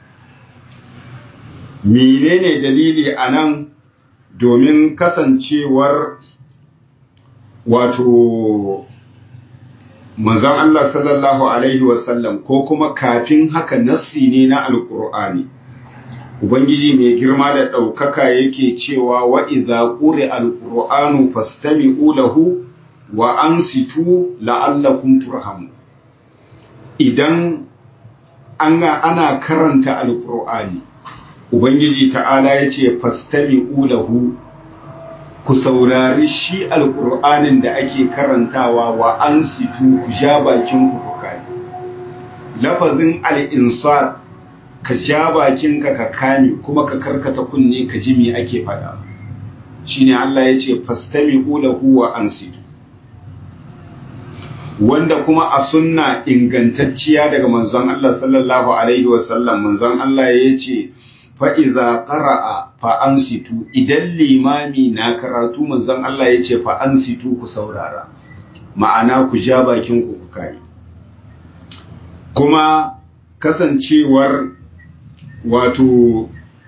Menene dalili anan? Domin kasancewar wato manzon Allah sallallahu alaihi wasallam ko kuma kafin haka nassi ne na alkur'ani. Ubangiji mai girma da ɗaukaka yake cewa wa idza quri'a alqur'anu fastami'u lahu wa ansitu la'allakum turhamun. Idan ana, ana karanta alqur'ani, Ubangiji ta'ala yace fastami'u lahu, ku saurari shi alqur'anin da ake karantawa, wa ansitu, ku ja bakin ku ku kai. Lafazin al-insat, ka ja bakinka ka kame kuma ka karkata kunne ka ji me ake faɗa. Shine Allah yace fastami'u lahu wa ansitu. Wanda kuma a sunna ingantacciya daga manzon Allah sallallahu alaihi wasallam, manzon Allah yace fa iza qara'a fa ansitu, idan limami na karatu manzon Allah yace fa ansitu, ku saurara, ma'ana ku ja bakin ku ku kai. Kuma kasancewar wato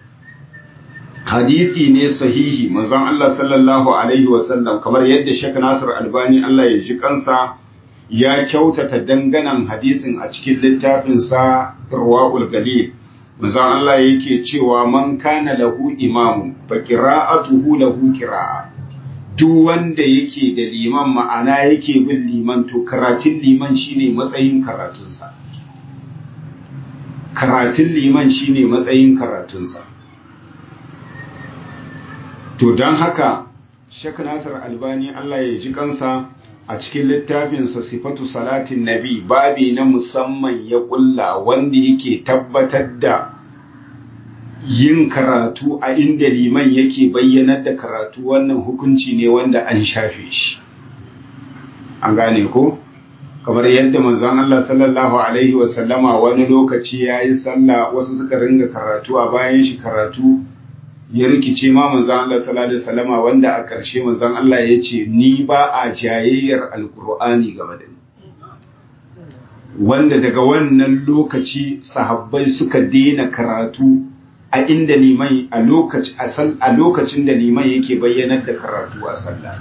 hadisi ne sahihi, manzon Allah sallallahu alaihi wasallam, kamar yadda Sheikh Nasir Albani Allah ya ji kansa ya kyautata danganan hadisin a cikin littafinsa Irwaul Galil. Manzon Allah yake cewa man kana lahu imamu fa qira'atuhu lahu qira'a. Duk wanda yake da liman, ma'ana yake bin liman, to karatun liman shine matsayin karatunsa. Karatun liman shine matsayin karatunsa. To don haka Sheikh Nasir Albani Allah ya ji kansa a cikin littafinsa Sifatu Salatin Nabi, babi na musamman ya kulla wanda yake tabbatar da yin karatu a inda liman yake bayyanar da karatu. Wannan hukunci ne wanda an shafe shi. An gane ko? Kamar yadda manzon Allah sallallahu alaihi wasallama wani lokaci yayi sallah, wasu suka ringa karatu a bayan shi, karatu ya rikice ma manzon Allah sallallahu alaihi wasallama, wanda a ƙarshe manzon Allah ya ce ni ba a jayayyar alkur'ani game da ni. Wanda daga wannan lokaci sahabbai suka daina karatu a inda liman a lokaci a lokacin da liman yake bayyanar da karatu a sallah.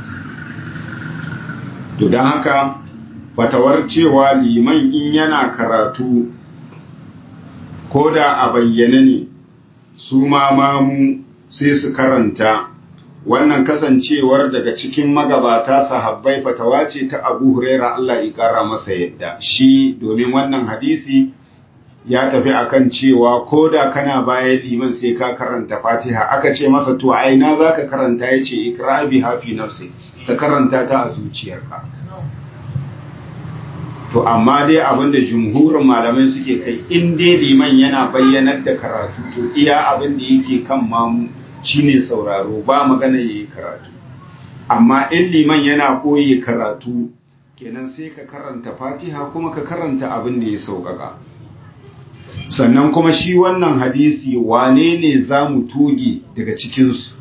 To don haka fatawar cewa liman in yana karatu ko da a bayyane ne, su ma mamu sai su karanta. Wannan kasancewar daga cikin magabata sahabbai fatawa ce ta Abu Huraira Allah ya kara masa yadda shi, domin wannan hadisi ya tafi akan cewa ko da kana bayan liman sai ka karanta Fatiha. Aka ce masa to ai na zaka karanta, yace ikra biha fi nafsi, ka karanta ta a zuciyarka. To amma dai abinda jumhurin malamai suke kai, in dai liman yana bayyanar da karatu, to iya abinda yake kan mamu shine sauraro, ba magana yayi karatu. Amma in liman yana koyi karatu, kenan sai ka karanta Fatiha kuma ka karanta abin da ya sauƙaƙa. Sannan kuma shi wannan hadisi wane ne za mu toge daga cikinsu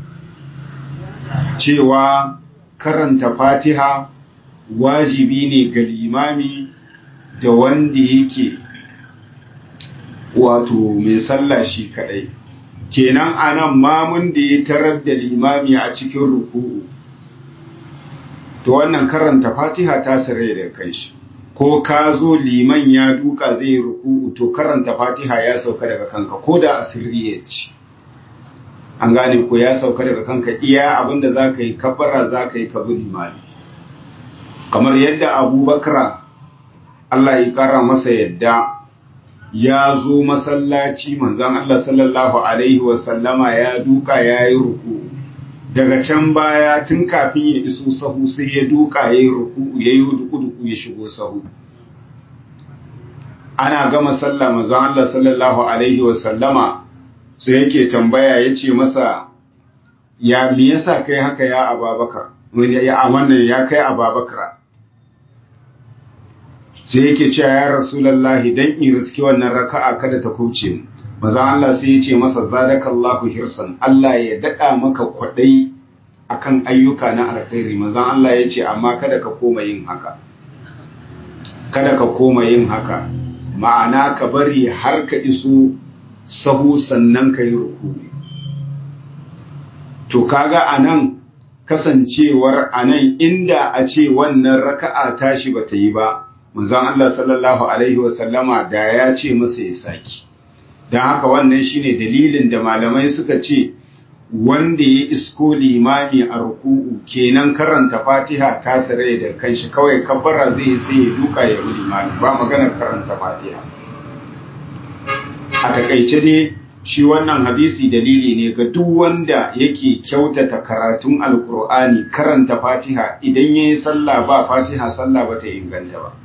cewa karanta Fatiha wajibi ne ga limami da wanda yake wato mai sallah shi kadai. Kenan anan mamun da ya tarar da limami a cikin ruku'u, to wannan karanta Fatiha ta sare da kai shi. Ko ka zo liman ya duka zai ruku'u, to karanta Fatiha ya sauka daga kanka, ko da asirri ya ci. An gane ko ya sauka daga kanka, iya abinda za ka yi kabbara za ka yi kabi limami. Kamar yadda Abubakar Allah ya kara masa yadda ya zo masallaci, manzon Allah sallallahu alaihi wasallama ya duka ya yi ruku, daga can baya tun kafin ya iso sahu sai ya duka ya yi ruku'u ya yi duku-duku ya shigo sahu. Ana gama sallah manzon Allah sallallahu alaihi wasallama sai yake tambaya ya ce masa, ya me yasa kai haka ya Ababakar, wani ya wannan ya kai Ababakar? Sai yake cewa ya Rasulullahi dan in riski wannan raka'a kada ta kubce mu. Manzon Allah sai ya ce masa zadakallahu hirsan, Allah ya dada maka kwadai akan ayyuka na alkhairi. Manzon Allah ya ce amma kada ka koma yin haka, kada ka koma yin haka, ma'ana ka bari har ka iso sahu sannan ka yi ruku. To kaga anan kasancewar anan inda a ce wannan raka'a tashi bata yi ba, manzon Allah sallallahu alaihi wasallama da ya ce masa ya saki. Don haka wannan shine dalilin da malamai suka ce wanda ya isko limami a ruku'u kenan karanta Fatiha ta sare da kanshi, kawai kabbara zai sai ya duka ya yi limami, ba maganar karanta Fatiha. A takaice dai shi wannan hadisi dalili ne ga duk wanda yake kyautata karatun alkur'ani, karanta Fatiha, idan yayi sallah ba Fatiha sallah bata inganta ba.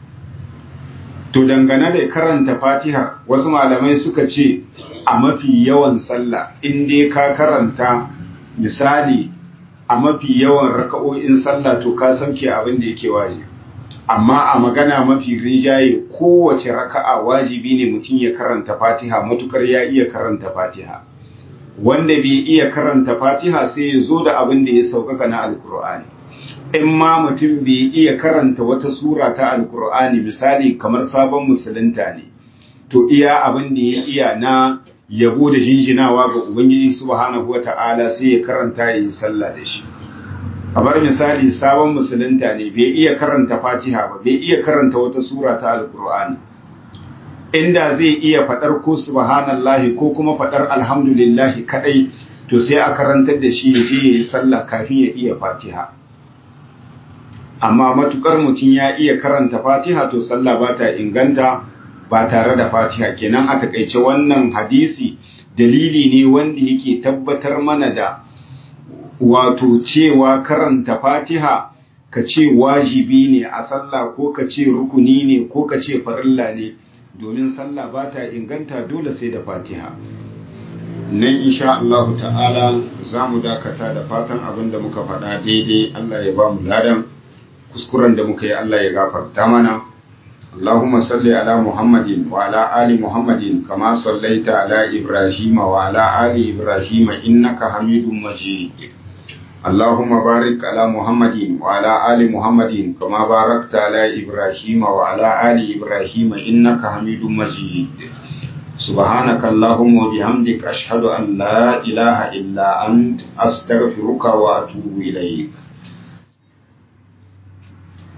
To dangane da karanta Fatiha, wasu malamai suka ce a mafi yawan sallah in dai ka karanta, misali a mafi yawan raka'o'in sallah to ka sauke abin da yake wajibi. Amma a magana mafi rijaye kowace raka'a wajibi ne mutum ya karanta Fatiha matukar ya iya karanta Fatiha. Wanda bai iya karanta Fatiha sai ya zo da abin da ya sauƙaƙa na Alkur'ani. In ma mutum bai iya karanta wata sura ta Alkur'ani, misali kamar sabon musulunta ne, to iya abin da ya iya na yabo da jinjinawa ga Ubangiji subhanahu wata'ala sai ya karanta ya yi sallah da shi. Kamar misali sabon musulunta ne bai iya karanta Fatiha ba, bai iya karanta wata sura ta Alkur'ani. Inda zai iya faɗar ko subhanallahi ko kuma faɗar alhamdulillahi kadai, to sai a karantar da shi ya je ya yi sallah kafin ya iya Fatiha. Amma matukar mutum ya iya karanta Fatiha to sallah ba ta inganta ba tare da Fatiha. Kenan a takaice wannan hadisi dalili ne wanda yake tabbatar mana da wato cewa karanta Fatiha ka ce wajibi ne a sallah ko ka ce rukuni ne ko ka ce farilla ne, domin sallah ba ta inganta dole sai da Fatiha. Nan insha Allah ta'ala za mu dakata da fatan abin da muka faɗa daidai Allah ya ba mu ladan, kuskuren da muka yi Allah ya gafarta mana. Allahumma salli ala Muhammadin wa ala ali Muhammadin kama sallaita ala Ibrahim wa ala ali Ibrahim innaka Hamidum Majid. Allahumma barik ala Muhammadin wa ala ali Muhammadin kama barakta ala Ibrahim wa ala ali Ibrahim innaka Hamidum Majid. Subhanaka Allahumma wa bihamdika ashhadu an la ilaha illa ant astaghfiruka wa atubu ilayk.